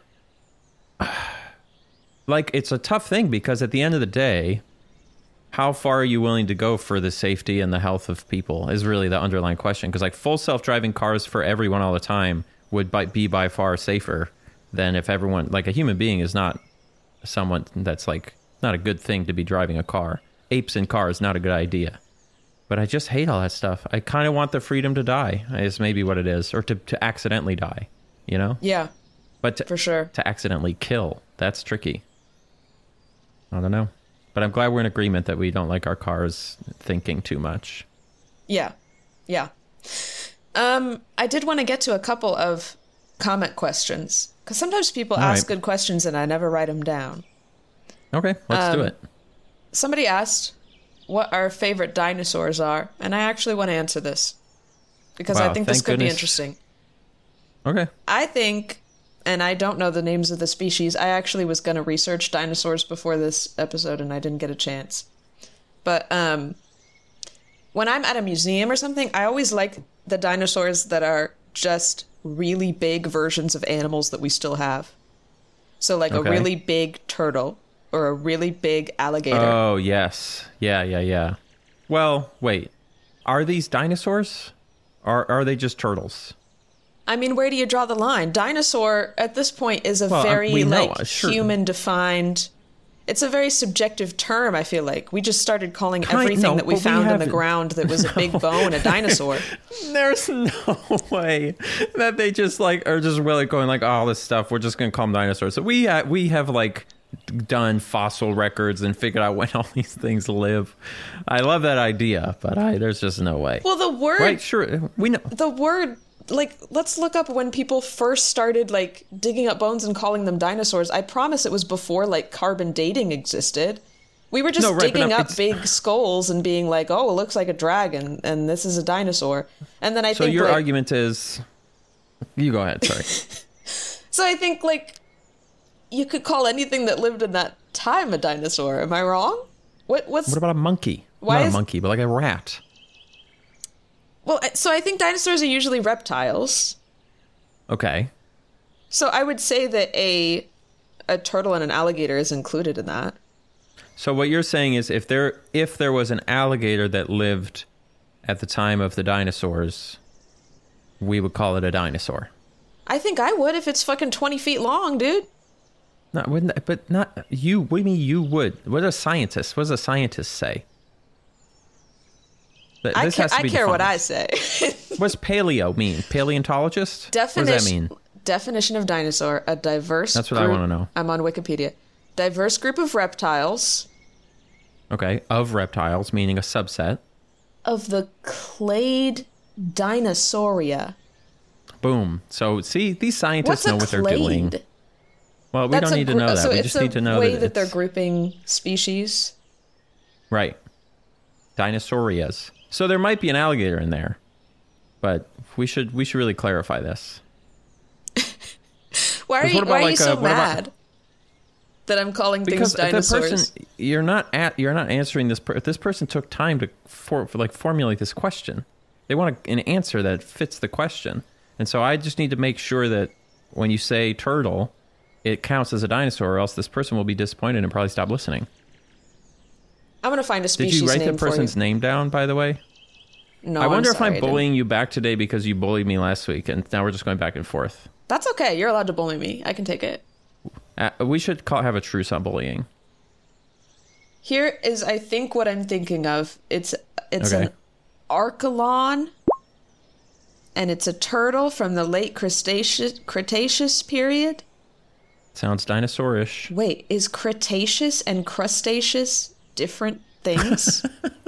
Like, it's a tough thing because at the end of the day, how far are you willing to go for the safety and the health of people is really the underlying question. Because like full self-driving cars for everyone all the time would by, be by far safer than if everyone, like a human being is not someone that's like not a good thing to be driving a car. Apes in cars, not a good idea. But I just hate all that stuff. I kind of want the freedom to die is maybe what it is, or to, to accidentally die, you know?
Yeah,
But to,
for sure.
to accidentally kill, that's tricky. I don't know. But I'm glad we're in agreement that we don't like our cars thinking too much.
Yeah, yeah. Um, I did want to get to a couple of comment questions because sometimes people
All
ask
right.
good questions and I never write them down.
Okay, let's do
Um,
it.
Somebody asked what our favorite dinosaurs are, and I actually want to answer this because I
Wow,
think this
thank
could be
goodness.
interesting.
Okay.
I think, and I don't know the names of the species. I actually was going to research dinosaurs before this episode, and I didn't get a chance. But um, when I'm at a museum or something, I always like the dinosaurs that are just really big versions of animals that we still have. So like
Okay.
a really big turtle or a really big alligator.
Oh, yes. Yeah, yeah, yeah. Well, wait. Are these dinosaurs? Or are they just turtles?
I mean, where do you draw the line? Dinosaur at this point is a
Well, um,
very
we know,
like
uh, sure.
human defined. It's a very subjective term. I feel like we just started calling
Kind-
everything
no,
that we
but we
found in the
haven't.
ground that was a big bone a dinosaur.
There's no way that they just like are just really going like, oh, this stuff. We're just gonna call them dinosaurs. So we ha- we have like done fossil records and figured out when all these things live. I love that idea, but I there's just no way.
Well, the word,
Right? Sure, we know.
the word, like, let's look up when people first started like digging up bones and calling them dinosaurs. I promise it was before like carbon dating existed. We were just
No, right, but
digging
I'm-
up
it's-
big skulls and being like, "Oh, it looks like a dragon, and this is a dinosaur." And then I
So
think
your
like,
argument is, you go ahead. Sorry.
so I think like you could call anything that lived in that time a dinosaur. Am I wrong? What what's
What about a monkey?
Why
Not
is-
a monkey, but like a rat.
well? I- So I think dinosaurs are usually reptiles.
Okay.
So I would say that a a turtle and an alligator is included in that.
So what you're saying is if there if there was an alligator that lived at the time of the dinosaurs, we would call it a dinosaur.
I think I would if it's fucking twenty feet long, dude.
Not wouldn't that- but not you. What do you mean you would? What does a scientist? What does a scientist say? Th-
I,
This
ca-
has to
I
be
care what
defined.
I say.
What's paleo mean? Paleontologist?
Definition,
What does that mean?
Definition of dinosaur, a diverse
That's what I
group-
wanna know.
I'm on Wikipedia. Diverse group of reptiles
Okay, of reptiles, meaning a subset.
of the clade Dinosauria.
Boom. So see, these scientists
What's a
know what they're doing.
clade?
Well, we
That's
don't
a
need to
gr-
know that.
So
we
it's
just
a
need to know
way
that,
that, they're
it's-
grouping species.
Right. Dinosaurias. So there might be an alligator in there, but we should we should really clarify this.
Why are
'Cause
you,
what
why
about,
are you
like,
so
uh, what about-
mad that I'm calling
Because
things
if the
dinosaurs?
person you're not at you're not answering this. Per, if this person took time to for, for like formulate this question, they want a, an answer that fits the question, and so I just need to make sure that when you say turtle, it counts as a dinosaur, or else this person will be disappointed and probably stop listening.
I'm gonna find a
Did
species
you write
name
the person's
for you.
name down, by the way?
No,
I wonder
I'm
if
sorry, I
I'm
didn't.
bullying you back today because you bullied me last week, and now we're just going back and forth.
That's okay. You're allowed to bully me. I can take it.
Uh, we should call, have a truce on bullying.
Here is, I think, what I'm thinking of. It's it's
Okay.
an archelon, and it's a turtle from the late Cretaceous Cretaceous period.
Sounds dinosaurish.
Wait, is Cretaceous and Crustaceous different things,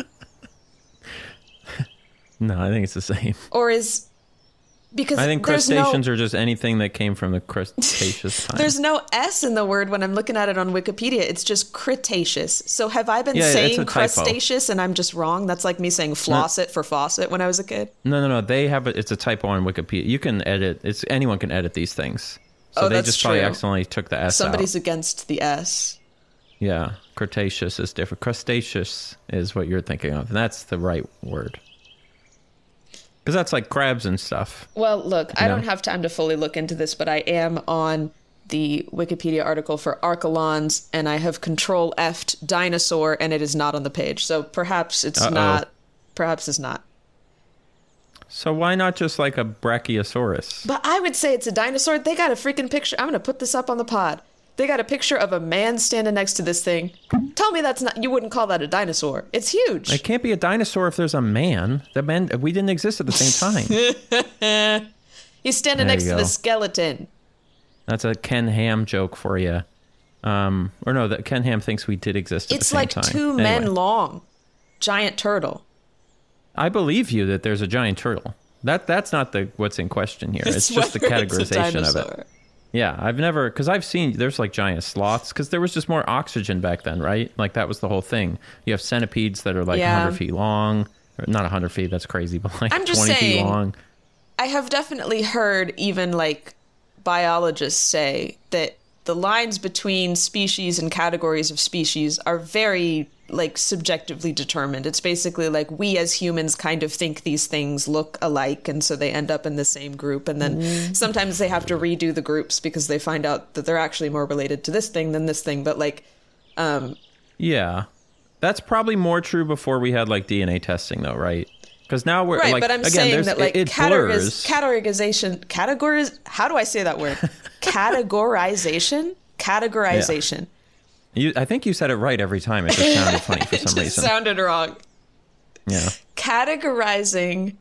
No, I think it's the same.
or is because
I think
there's
crustaceans
no,
are just anything that came from the Cretaceous time.
There's no S in the word when I'm looking at it on Wikipedia. It's just Cretaceous. So have I been
Yeah, it's
saying
a typo.
crustaceous and I'm just wrong? That's like me saying flosset for faucet when I was a kid.
No, no, no. They have a, it's a typo on Wikipedia. You can edit. It's anyone can edit these things. So
Oh,
they
that's
just probably
true.
accidentally took the S
Somebody's
out.
against the S.
Yeah, Cretaceous is different. Crustaceous is what you're thinking of, and that's the right word. Because that's like crabs and stuff.
Well, look, I
know?
don't have time to fully look into this, but I am on the Wikipedia article for archelons, and I have control F'd dinosaur, and it is not on the page. So perhaps it's
Uh-oh.
not. Perhaps it's not.
So why not just like a Brachiosaurus?
But I would say it's a dinosaur. They got a freaking picture. I'm going to put this up on the pod. They got a picture of a man standing next to this thing. Tell me that's not, you wouldn't call that a dinosaur. It's huge.
It can't be a dinosaur if there's a man. The man we didn't exist at the same time.
He's standing
There
next
you
to the
go.
skeleton.
That's a Ken Ham joke for you. Um, or no, that Ken Ham thinks we did exist at
It's
the same
like
time.
two
Anyway,
men long. Giant turtle.
I believe you that there's a giant turtle. That that's not the what's in question here. It's, just the
whether it's a
categorization of
dinosaur.
it. Yeah, I've never because I've seen there's like giant sloths because there was just more oxygen back then, right? Like that was the whole thing. You have centipedes that are like
Yeah.
one hundred feet long, or not one hundred feet. That's crazy, but like
I'm just
twenty feet
saying-
long.
I have definitely heard even like biologists say that the lines between species and categories of species are very like subjectively determined. It's basically like we as humans kind of think these things look alike, and so they end up in the same group, and then sometimes they have to redo the groups because they find out that they're actually more related to this thing than this thing. But like
Yeah, that's probably more true before we had like D N A testing, though, right? Because now we're
right,
like,
but I'm
again,
saying
there's-
that like
it, it
categoriz-
blurs.
categorization, categoriz. How do I say that word? Categorization, categorization.
You, I think you said it right every time. It just sounded funny for
It
some
just
reason.
sounded wrong.
Yeah.
Categorizing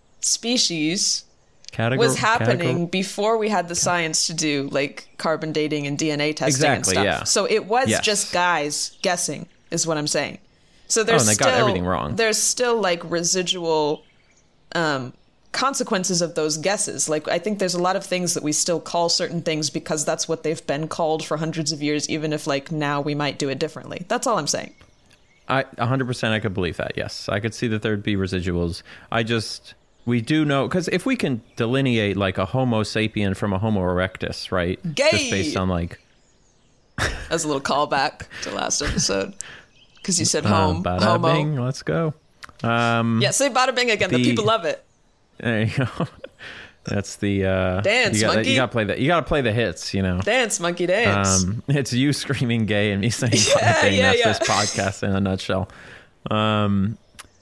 species
Categor-
was happening
categor-
before we had the science to do like carbon dating and D N A testing
Exactly,
and stuff.
yeah.
So it was
Yes.
just guys guessing, is what I'm saying. So there's
and they
still
got everything wrong.
there's still like residual um, consequences of those guesses. Like I think there's a lot of things that we still call certain things because that's what they've been called for hundreds of years, even if like now we might do it differently. That's all I'm saying.
I one hundred percent I could believe that. Yes, I could see that there'd be residuals. I just we do know because if we can delineate like a Homo sapien from a Homo erectus, right?
Gay!
Just based on like
As a little callback to last episode. Because you said
uh,
home,
bada
homo.
bing, let's go. Um,
Yeah, say bada bing again. The,
the-
people love it.
There you go. That's the uh,
Dance,
you got,
monkey.
You got to play that. You got to play the hits. You know.
Dance, monkey, dance.
Um, it's you screaming gay and me saying
Yeah,
bada bing.
yeah,
That's
yeah.
this podcast in a nutshell. Um,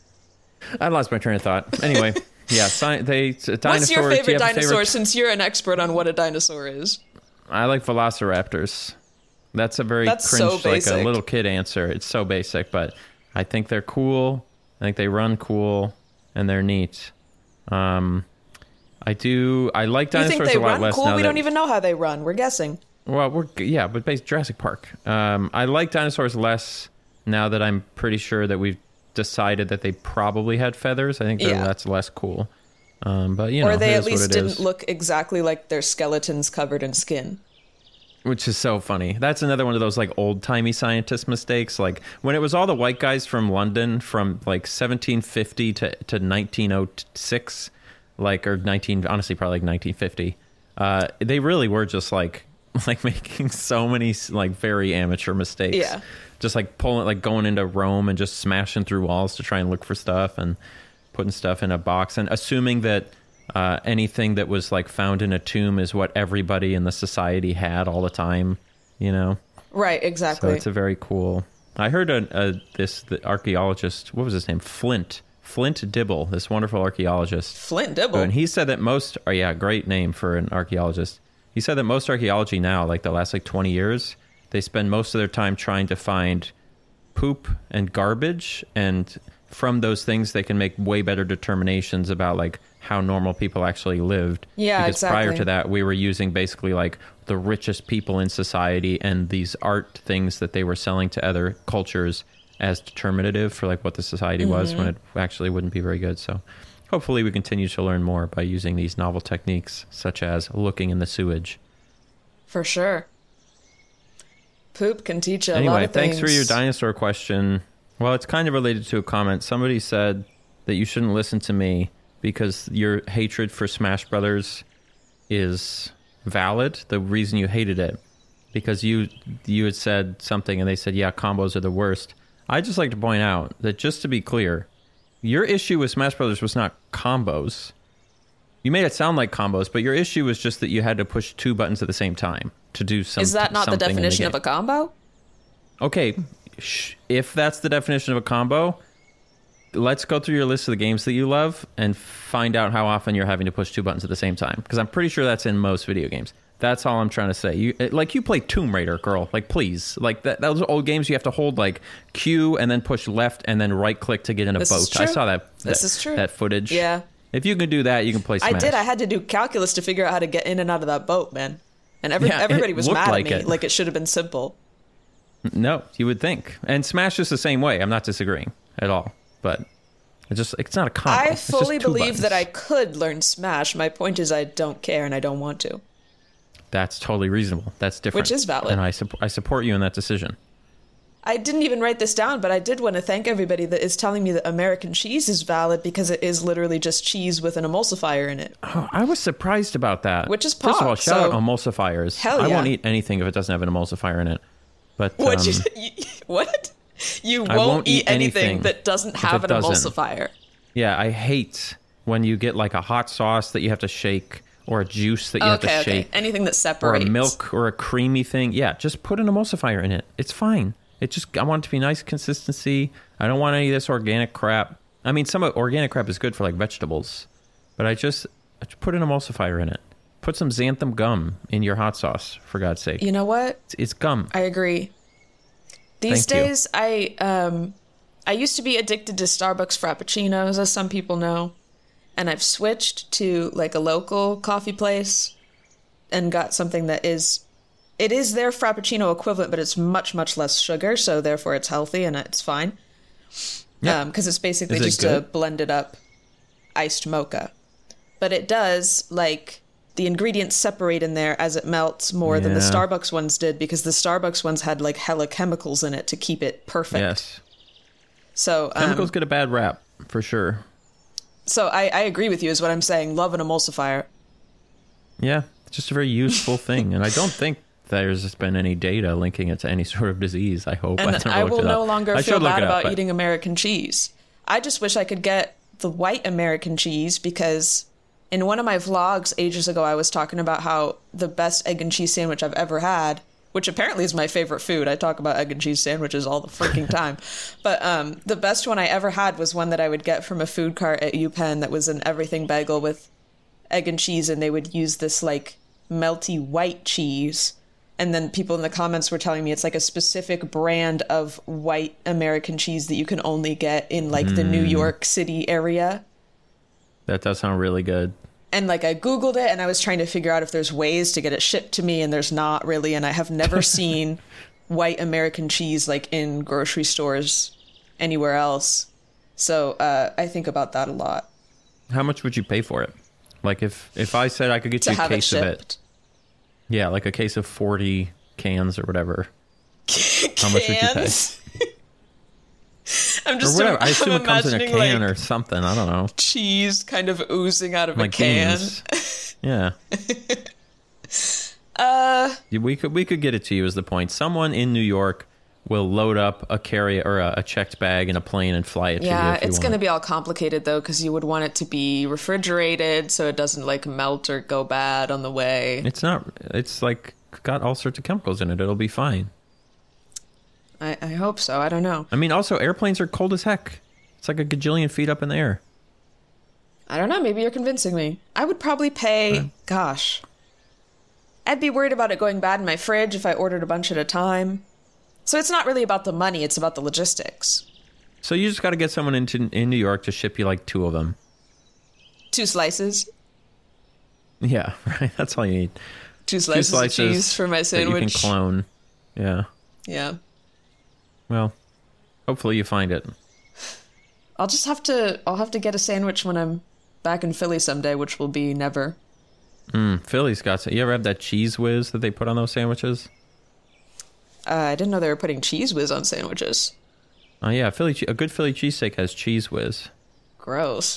I lost my train of thought. Anyway, yeah, sci- they dinosaurs.
What's your
do you
favorite
have a
dinosaur, since you're an expert on what a dinosaur is?
I like velociraptors. That's a very
That's
cringe,
so
like
basic.
a little kid answer. It's so basic, but I think they're cool. I think they run cool, and they're neat. Um, I do. I like
You
dinosaurs
think they
a lot
run
less
cool?
now
We
that-
don't even know how they run. We're guessing.
Well, we're yeah, but based Jurassic Park. Um, I like dinosaurs less now that I'm pretty sure that we've decided that they probably had feathers. I think they're-
Yeah.
that's less cool. Um, but you know,
Or they
it
at
is what
least
it
didn't
is.
look exactly like their skeletons covered in skin.
Which is so funny. That's another one of those like old timey scientist mistakes. Like when it was all the white guys from London from like seventeen fifty to, to nineteen oh six, like, or nineteen, honestly, probably like nineteen fifty. Uh, they really were just like, like making so many like very amateur mistakes.
Yeah.
Just like pulling, like going into Rome and just smashing through walls to try and look for stuff and putting stuff in a box and assuming that uh, anything that was like found in a tomb is what everybody in the society had all the time, you know?
Right,
So
exactly.
it's a very cool. I heard a, a this the archaeologist, what was his name? Flint. Flint Dibble, this wonderful archaeologist.
Flint Dibble.
And he said that most, oh yeah, great name for an archaeologist. He said that most archaeology now, like the last like twenty years, they spend most of their time trying to find poop and garbage, and from those things they can make way better determinations about like how normal people actually lived.
Yeah,
because prior
exactly.
to that we were using basically like the richest people in society and these art things that they were selling to other cultures as determinative for like what the society was
Mm-hmm.
when it actually wouldn't be very good. So hopefully we continue to learn more by using these novel techniques such as looking in the sewage.
For sure. Poop can teach you a lot
Anyway,
of
thanks
things.
for your dinosaur question. Well, it's kind of related to a comment. Somebody said that you shouldn't listen to me because your hatred for Smash Brothers is valid. The reason you hated it, because you you had said something and they said, yeah, combos are the worst. I'd just like to point out that, just to be clear, your issue with Smash Brothers was not combos. You made it sound like combos, but your issue was just that you had to push two buttons at the same time to do something.
Is that not the definition of a combo?
Okay, sh- if that's the definition of a combo, let's go through your list of the games that you love and find out how often you're having to push two buttons at the same time. Because I'm pretty sure that's in most video games. That's all I'm trying to say. You like you play Tomb Raider, girl. Like, please, like that. Those old games you have to hold like Q and then push left and then right click to get in a
This
boat.
is true.
I saw that.
This
that,
is true.
That footage.
Yeah.
If you can do that, you can play Smash.
I did. I had to do calculus to figure out how to get in and out of that boat, man. And every,
Yeah,
everybody
it
was
looked
mad
like
at me.
it.
Like it should have been simple.
No, you would think. And Smash is the same way. I'm not disagreeing at all. But it's just it's not a combo.
I
It's just
fully
two
believe that I
buttons.
could learn Smash. My point is I don't care and I don't want to.
That's totally reasonable. That's different.
Which is valid.
And I, supp- I support you in that decision.
I didn't even write this down, but I did want to thank everybody that is telling me that American cheese is valid because it is literally just cheese with an emulsifier in it.
Oh, I was surprised about that.
Which is
First of all,
pop,
shout
so-
out emulsifiers.
Hell
I
yeah.
won't eat anything if it doesn't have an emulsifier in it. But
What?
um,
you, you- what? You
I
won't,
won't
eat
eat
anything,
anything
that doesn't
if
have
it
an
doesn't.
emulsifier.
yeah, I hate when you get like a hot sauce that you have to shake or a juice that you have
Okay,
to
okay.
shake.
Anything that
Or
separates.
a milk or a creamy thing. Yeah, just put an emulsifier in it. It's fine. It just I want it to be nice consistency. I don't want any of this organic crap. I mean, some of- organic crap is good for like vegetables, but I just, I just put an emulsifier in it. Put some xanthan gum in your hot sauce, for God's sake.
You know what?
It's, it's gum.
I agree. These
Thank you.
days, I um, I used to be addicted to Starbucks Frappuccinos, as some people know, and I've switched to like a local coffee place and got something that is, it is their Frappuccino equivalent, but it's much, much less sugar, so therefore it's healthy and it's fine.
Yeah.
Um, because it's basically
Is it
just a
good?
blended up iced mocha. But it does, like, the ingredients separate in there as it melts more than the
Yeah.
Starbucks ones did, because the Starbucks ones had like hella chemicals in it to keep it perfect.
Yes.
So um,
Chemicals get a bad rap, for sure.
so I, I agree with you is what I'm saying. Love an emulsifier.
Yeah, it's just a very useful thing. And I don't think there's been any data linking it to any sort of disease, I hope.
And
I've never
I
looked
will
it
no
up.
longer
I
feel
should look
bad
it up,
about
but-
eating American cheese. I just wish I could get the white American cheese, because in one of my vlogs ages ago, I was talking about how the best egg and cheese sandwich I've ever had, which apparently is my favorite food. I talk about egg and cheese sandwiches all the freaking time. But um, the best one I ever had was one that I would get from a food cart at UPenn that was an everything bagel with egg and cheese, and they would use this like melty white cheese. And then people in the comments were telling me it's like a specific brand of white American cheese that you can only get in like the New York City area.
That does sound really good.
And like I Googled it and I was trying to figure out if there's ways to get it shipped to me, and there's not really. And I have never seen white American cheese like in grocery stores anywhere else. So uh, I think about that a lot.
How much would you pay for it? Like if, if I said I could get
To
you a
have it
case of it.
shipped.
Yeah, like a case of forty cans or whatever. How much would you pay?
Cans? I'm
Or
just
whatever. I
I'm
assume it comes in a
imagining,
can
like,
or something. I don't know.
cheese kind of oozing out of
Like
a can.
beans. Yeah.
Uh,
We could we could get it to you is the point. Someone in New York will load up a carry or a, a checked bag in a plane and fly it to you.
yeah,
if you
it's
want.
going to be all complicated though, because you would want it to be refrigerated so it doesn't like melt or go bad on the way.
It's not. It's like got all sorts of chemicals in it. It'll be fine.
I, I hope so. I don't know.
I mean, also airplanes are cold as heck. It's like a gajillion feet up in the air.
I don't know. Maybe you're convincing me. I would probably pay.
Right.
Gosh, I'd be worried about it going bad in my fridge if I ordered a bunch at a time. So it's not really about the money, it's about the logistics.
So you just got to get someone into in New York to ship you like two of them.
Two slices.
Yeah, right. That's all you need.
Two
Two
slices,
slices
of cheese for my sandwich.
that you can clone. Yeah.
Yeah.
Well, hopefully you find it.
I'll just have to I'll have to get a sandwich when I'm back in Philly someday, which will be never.
Mm, Philly's got some. You ever have that cheese whiz that they put on those sandwiches?
Uh, I didn't know they were putting cheese whiz on sandwiches.
Oh yeah, Philly che- a good Philly cheesesteak has cheese whiz.
Gross.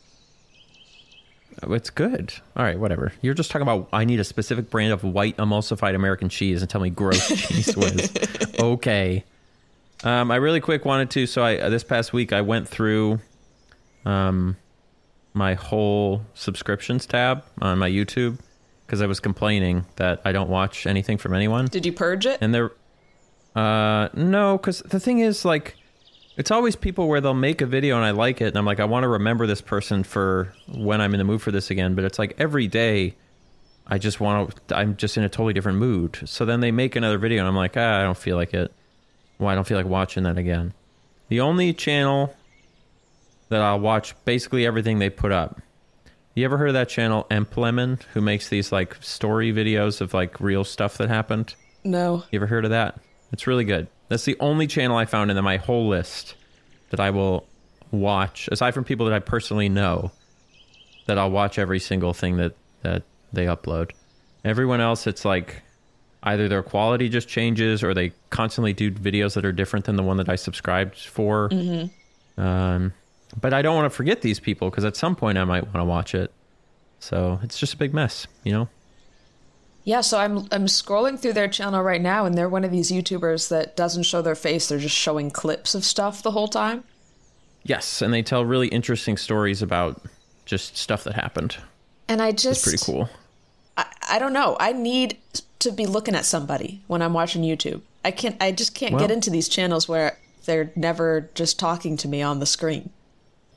Oh, it's good. All right, whatever. You're just talking about I need a specific brand of white emulsified American cheese and tell me gross cheese whiz. Okay. Um, I really quick wanted to. So I this past week I went through, um, my whole subscriptions tab on my YouTube because I was complaining that I don't watch anything from anyone.
Did you purge it?
And there, uh, no, because the thing is, like, it's always people where they'll make a video and I like it, and I'm like, I want to remember this person for when I'm in the mood for this again. But it's like every day, I just want to, I'm just in a totally different mood. So then they make another video, and I'm like, ah, I don't feel like it. Well, I don't feel like watching that again. The only channel that I'll watch basically everything they put up. You ever heard of that channel, Emplemon, who makes these like story videos of like real stuff that happened?
No.
You ever heard of that? It's really good. That's the only channel I found in my whole list that I will watch, aside from people that I personally know, that I'll watch every single thing that, that they upload. Everyone else, it's like either their quality just changes or they constantly do videos that are different than the one that I subscribed for. Mm-hmm. Um, but I don't want to forget these people because at some point I might want to watch it. So it's just a big mess, you know?
Yeah, so I'm I'm scrolling through their channel right now, and they're one of these YouTubers that doesn't show their face. They're just showing clips of stuff the whole time.
Yes, and they tell really interesting stories about just stuff that happened.
And I
It's
just...
pretty cool.
I, I don't know. I need to be looking at somebody when I'm watching YouTube. I can't. I just can't
Well-
get into these channels where they're never just talking to me on the screen.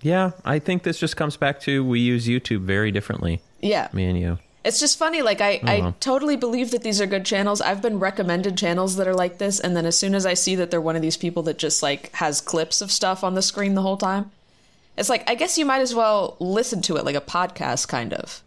Yeah, I think this just comes back to we use YouTube very differently.
Yeah.
Me and you.
It's just funny. Like, I, I
Uh-huh.
totally believe that these are good channels. I've been recommended channels that are like this. And then as soon as I see that they're one of these people that just like has clips of stuff on the screen the whole time, it's like, I guess you might as well listen to it like a podcast kind of.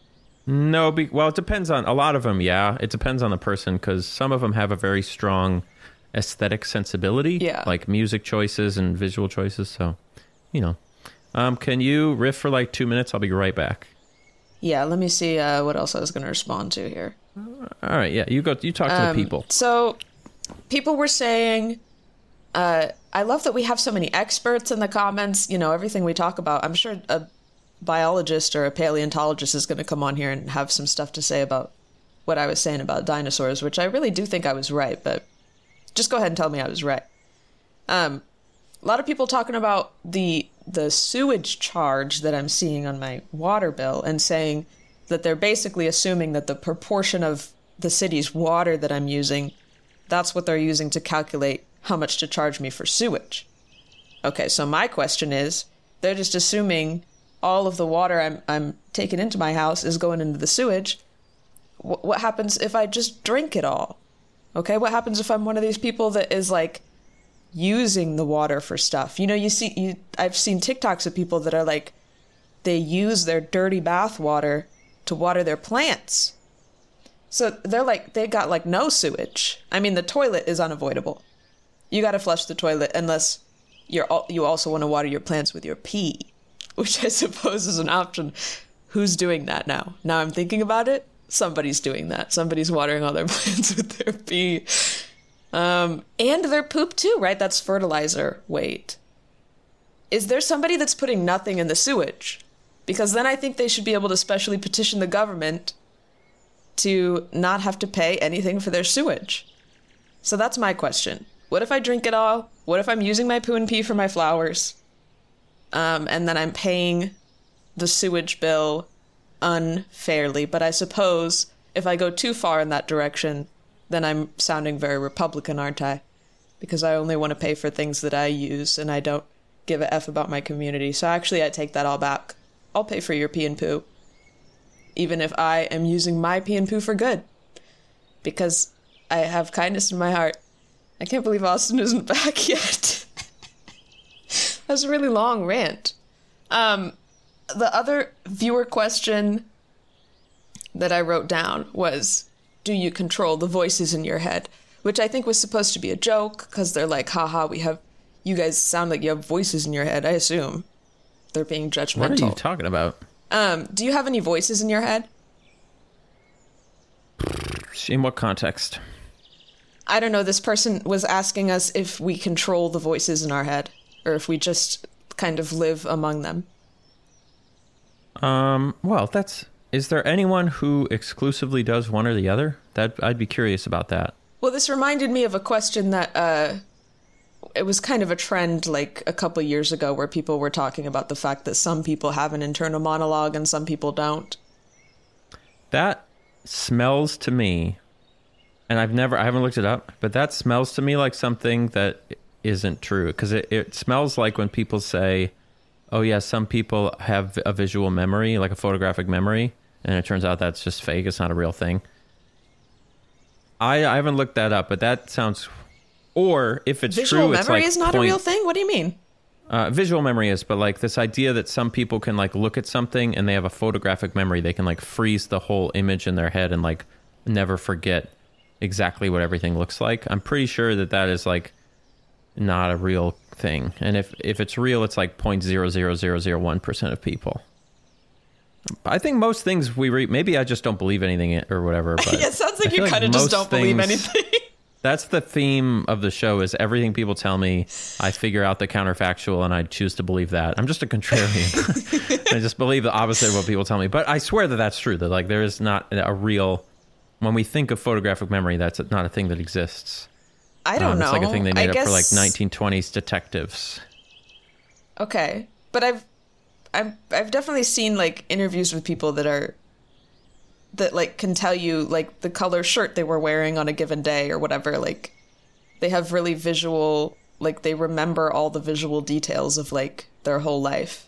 No, be, well, it depends on a lot of them. Yeah, it depends on the person because some of them have a very strong aesthetic sensibility,
Yeah.
like music choices and visual choices. So, you know, um, can you riff for like two minutes? I'll be right back.
Yeah, let me see uh, what else I was going to respond to here.
All right, yeah, you go. You talk to
Um,
the people.
So, people were saying, uh, I love that we have so many experts in the comments. You know, everything we talk about. I'm sure a biologist or a paleontologist is going to come on here and have some stuff to say about what I was saying about dinosaurs, which I really do think I was right, but just go ahead and tell me I was right. Um, a lot of people talking about the the sewage charge that I'm seeing on my water bill and saying that they're basically assuming that the proportion of the city's water that I'm using, that's what they're using to calculate how much to charge me for sewage. Okay, so my question is, they're just assuming all of the water I'm I'm taking into my house is going into the sewage. W- what happens if I just drink it all? Okay, what happens if I'm one of these people that is like using the water for stuff? You know, you see, you, I've seen TikToks of people that are like, they use their dirty bath water to water their plants. So they're like, they got like no sewage. I mean, the toilet is unavoidable. You got to flush the toilet unless you're al- you also want to water your plants with your pee, which I suppose is an option. Who's doing that now? Now I'm thinking about it. Somebody's doing that. Somebody's watering all their plants with their pee. Um, and their poop too, right? That's fertilizer. Wait. Is there somebody that's putting nothing in the sewage? Because then I think they should be able to specially petition the government to not have to pay anything for their sewage. So that's my question. What if I drink it all? What if I'm using my poo and pee for my flowers? Um, and then I'm paying the sewage bill unfairly. But I suppose if I go too far in that direction, then I'm sounding very Republican, aren't I? Because I only want to pay for things that I use and I don't give a F about my community. So actually I take that all back. I'll pay for your pee and poo. Even if I am using my pee and poo for good. Because I have kindness in my heart. I can't believe Austin isn't back yet. That's a really long rant. Um, the other viewer question that I wrote down was, do you control the voices in your head? Which I think was supposed to be a joke, because they're like, haha, we have, you guys sound like you have voices in your head, I assume. They're being judgmental.
What are you talking about?
Um, do you have any voices in your head?
In what context?
I don't know, this person was asking us if we control the voices in our head, or if we just kind of live among them.
Um, well, that's... Is there anyone who exclusively does one or the other? That I'd be curious about that.
Well, this reminded me of a question that, uh, it was kind of a trend like a couple years ago where people were talking about the fact that some people have an internal monologue and some people don't.
That smells to me, and I've never, I haven't looked it up, but that smells to me like something that isn't true. Because it, it smells like when people say, oh yeah, some people have a visual memory, like a photographic memory, and it turns out that's just fake. It's not a real thing. I, I haven't looked that up, but that sounds... Or if it's
Visual
true, it's
memory
like
is not
point,
a real thing? What do you mean?
Uh, visual memory is, but like this idea that some people can like look at something and they have a photographic memory. They can like freeze the whole image in their head and like never forget exactly what everything looks like. I'm pretty sure that that is like not a real thing. And if, if it's real, it's like zero point zero zero zero zero one percent of people. I think most things we read, maybe I just don't believe anything or whatever. But
Yeah, it sounds like
I
you
feel
kind of just
most
don't believe
things-
anything.
That's the theme of the show is everything people tell me, I figure out the counterfactual and I choose to believe that. I'm just a contrarian. I just believe the opposite of what people tell me. But I swear that that's true, that like there is not a real, when we think of photographic memory, that's not a thing that exists.
I don't
um,
know.
It's like a thing they
I
made up
guess...
for like nineteen twenties detectives.
Okay. But I've I've I've definitely seen like interviews with people that are that like can tell you like the color shirt they were wearing on a given day or whatever. Like they have really visual like they remember all the visual details of like their whole life.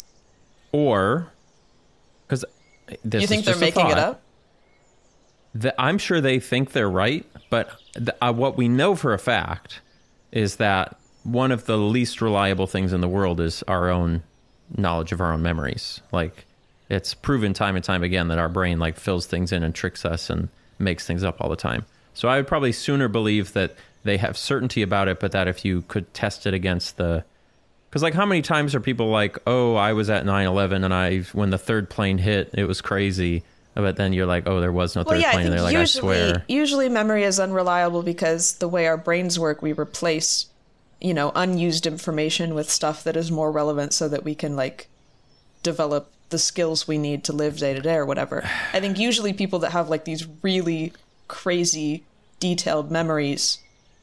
Or, because this
You think
is
they're
just a
making it
thought,
up?
that I'm sure they think they're right, but the, uh, what we know for a fact is that one of the least reliable things in the world is our own knowledge of our own memories. Like, it's proven time and time again that our brain like fills things in and tricks us and makes things up all the time. So I would probably sooner believe that they have certainty about it, but that if you could test it against the... Because, like, how many times are people like, oh, I was at nine eleven and I, when the third plane hit, it was crazy. But then you're like, oh, there was no
Well,
third
yeah,
plane.
I
And
think
they're like,
usually,
I swear.
usually memory is unreliable because the way our brains work, we replace, you know, unused information with stuff that is more relevant so that we can, like, develop the skills we need to live day to day or whatever. I think usually people that have, like, these really crazy, detailed memories,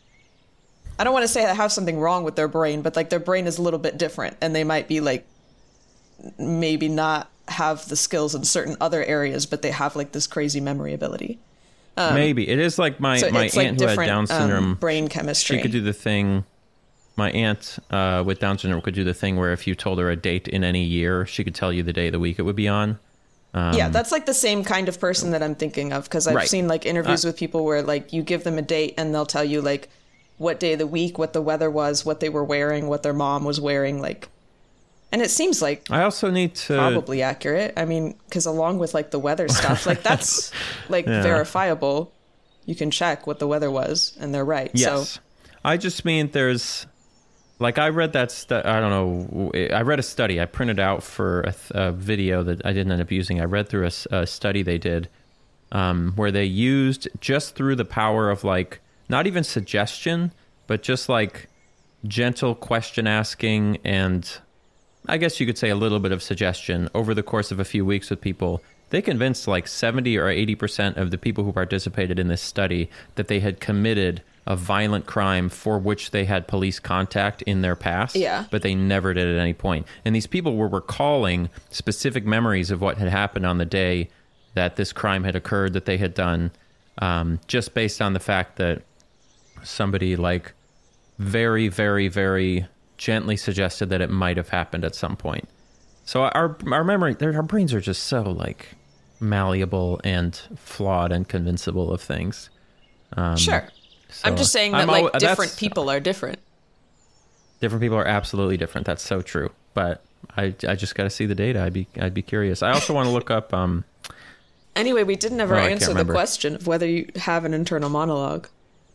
I don't want to say they have something wrong with their brain, but, like, their brain is a little bit different, and they might be, like, maybe not have the skills in certain other areas, but they have like this crazy memory ability. Um,
Maybe. It is like my,
so
my
it's,
aunt
like,
who had Down syndrome.
Um, brain chemistry.
She could do the thing. My aunt uh, with Down syndrome could do the thing where if you told her a date in any year, she could tell you the day of the week it would be on. Um,
yeah, that's like the same kind of person that I'm thinking of, because I've
Right.
seen like interviews
Uh,
with people where like you give them a date and they'll tell you like what day of the week, what the weather was, what they were wearing, what their mom was wearing, like. And it seems like
I also need to
probably accurate. I mean, because along with like the weather stuff, like that's like
Yeah.
verifiable. You can check what the weather was, and they're right.
Yes.
So
I just mean there's, like, I read that, stu- I don't know, I read a study. I printed out for a, th- a video that I didn't end up using. I read through a, s- a study they did um, where they used, just through the power of, like, not even suggestion, but just, like, gentle question asking and I guess you could say a little bit of suggestion over the course of a few weeks with people. They convinced like seventy or eighty percent of the people who participated in this study that they had committed a violent crime for which they had police contact in their past,
Yeah.
but they never did at any point. And these people were recalling specific memories of what had happened on the day that this crime had occurred, that they had done, um, just based on the fact that somebody like very, very, very gently suggested that it might have happened at some point. So our our memory, our brains are just so like malleable and flawed and convincible of things. Um,
sure.
so
I'm just saying that
I'm
like
al-
different
that's-
people are different.
Different people are absolutely different. That's so true. But I I just got to see the data. I'd be I'd be curious. I also want to look up. Um,
Anyway, we didn't ever
Oh, I can't
answer the
remember.
question of whether you have an internal monologue.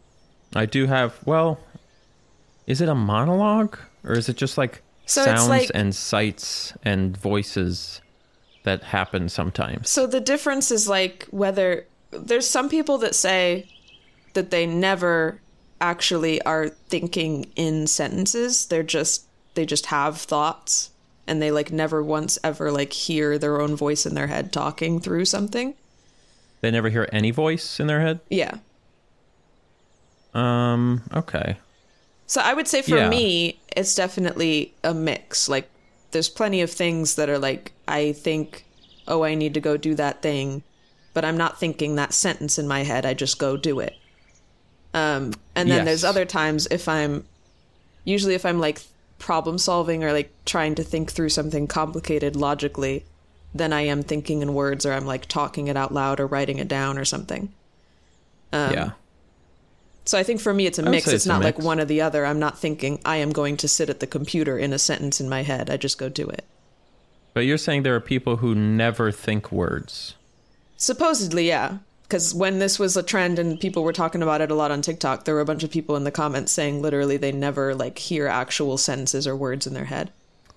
I do have. Well, is it a monologue or is it just like
So it's
sounds
like-
and sights and voices that happen sometimes?
So the difference is like whether there's some people that say that they never actually are thinking in sentences. They're just they just have thoughts and they like never once ever like hear their own voice in their head talking through something.
They never hear any voice in their head?
Yeah.
Um, okay.
So I would say for
Yeah.
me, it's definitely a mix. Like, there's plenty of things that are like, I think, oh, I need to go do that thing, but I'm not thinking that sentence in my head. I just go do it. Um, and then
Yes.
there's other times if I'm, usually if I'm like problem solving or like trying to think through something complicated logically, then I am thinking in words or I'm like talking it out loud or writing it down or something. Um,
yeah.
So I think for me, it's a
would
mix.
say
It's
it's a
not like
mix.
one or the other. I'm not thinking I am going to sit at the computer in a sentence in my head. I just go do it.
But you're saying there are people who never think words.
Supposedly, yeah. Because when this was a trend and people were talking about it a lot on TikTok, there were a bunch of people in the comments saying literally they never like hear actual sentences or words in their head.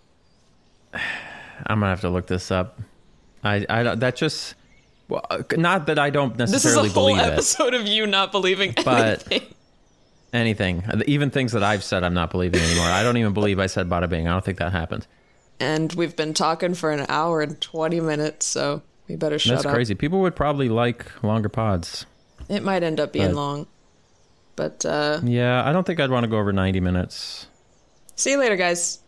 I'm gonna have to look this up. I, I don't- that just well, uh, not that I don't
This is a
necessarily
whole
believe it.
episode of you not believing
But-
anything.
Anything, even things that I've said, I'm not believing anymore. I don't even believe I said bada bing. I don't think that happened.
And we've been talking for an hour and twenty minutes, so we better shut
That's
up.
crazy. People would probably like longer pods.
It might end up being
But-
long. But uh
Yeah, I don't think I'd want to go over ninety minutes.
see you later, guys.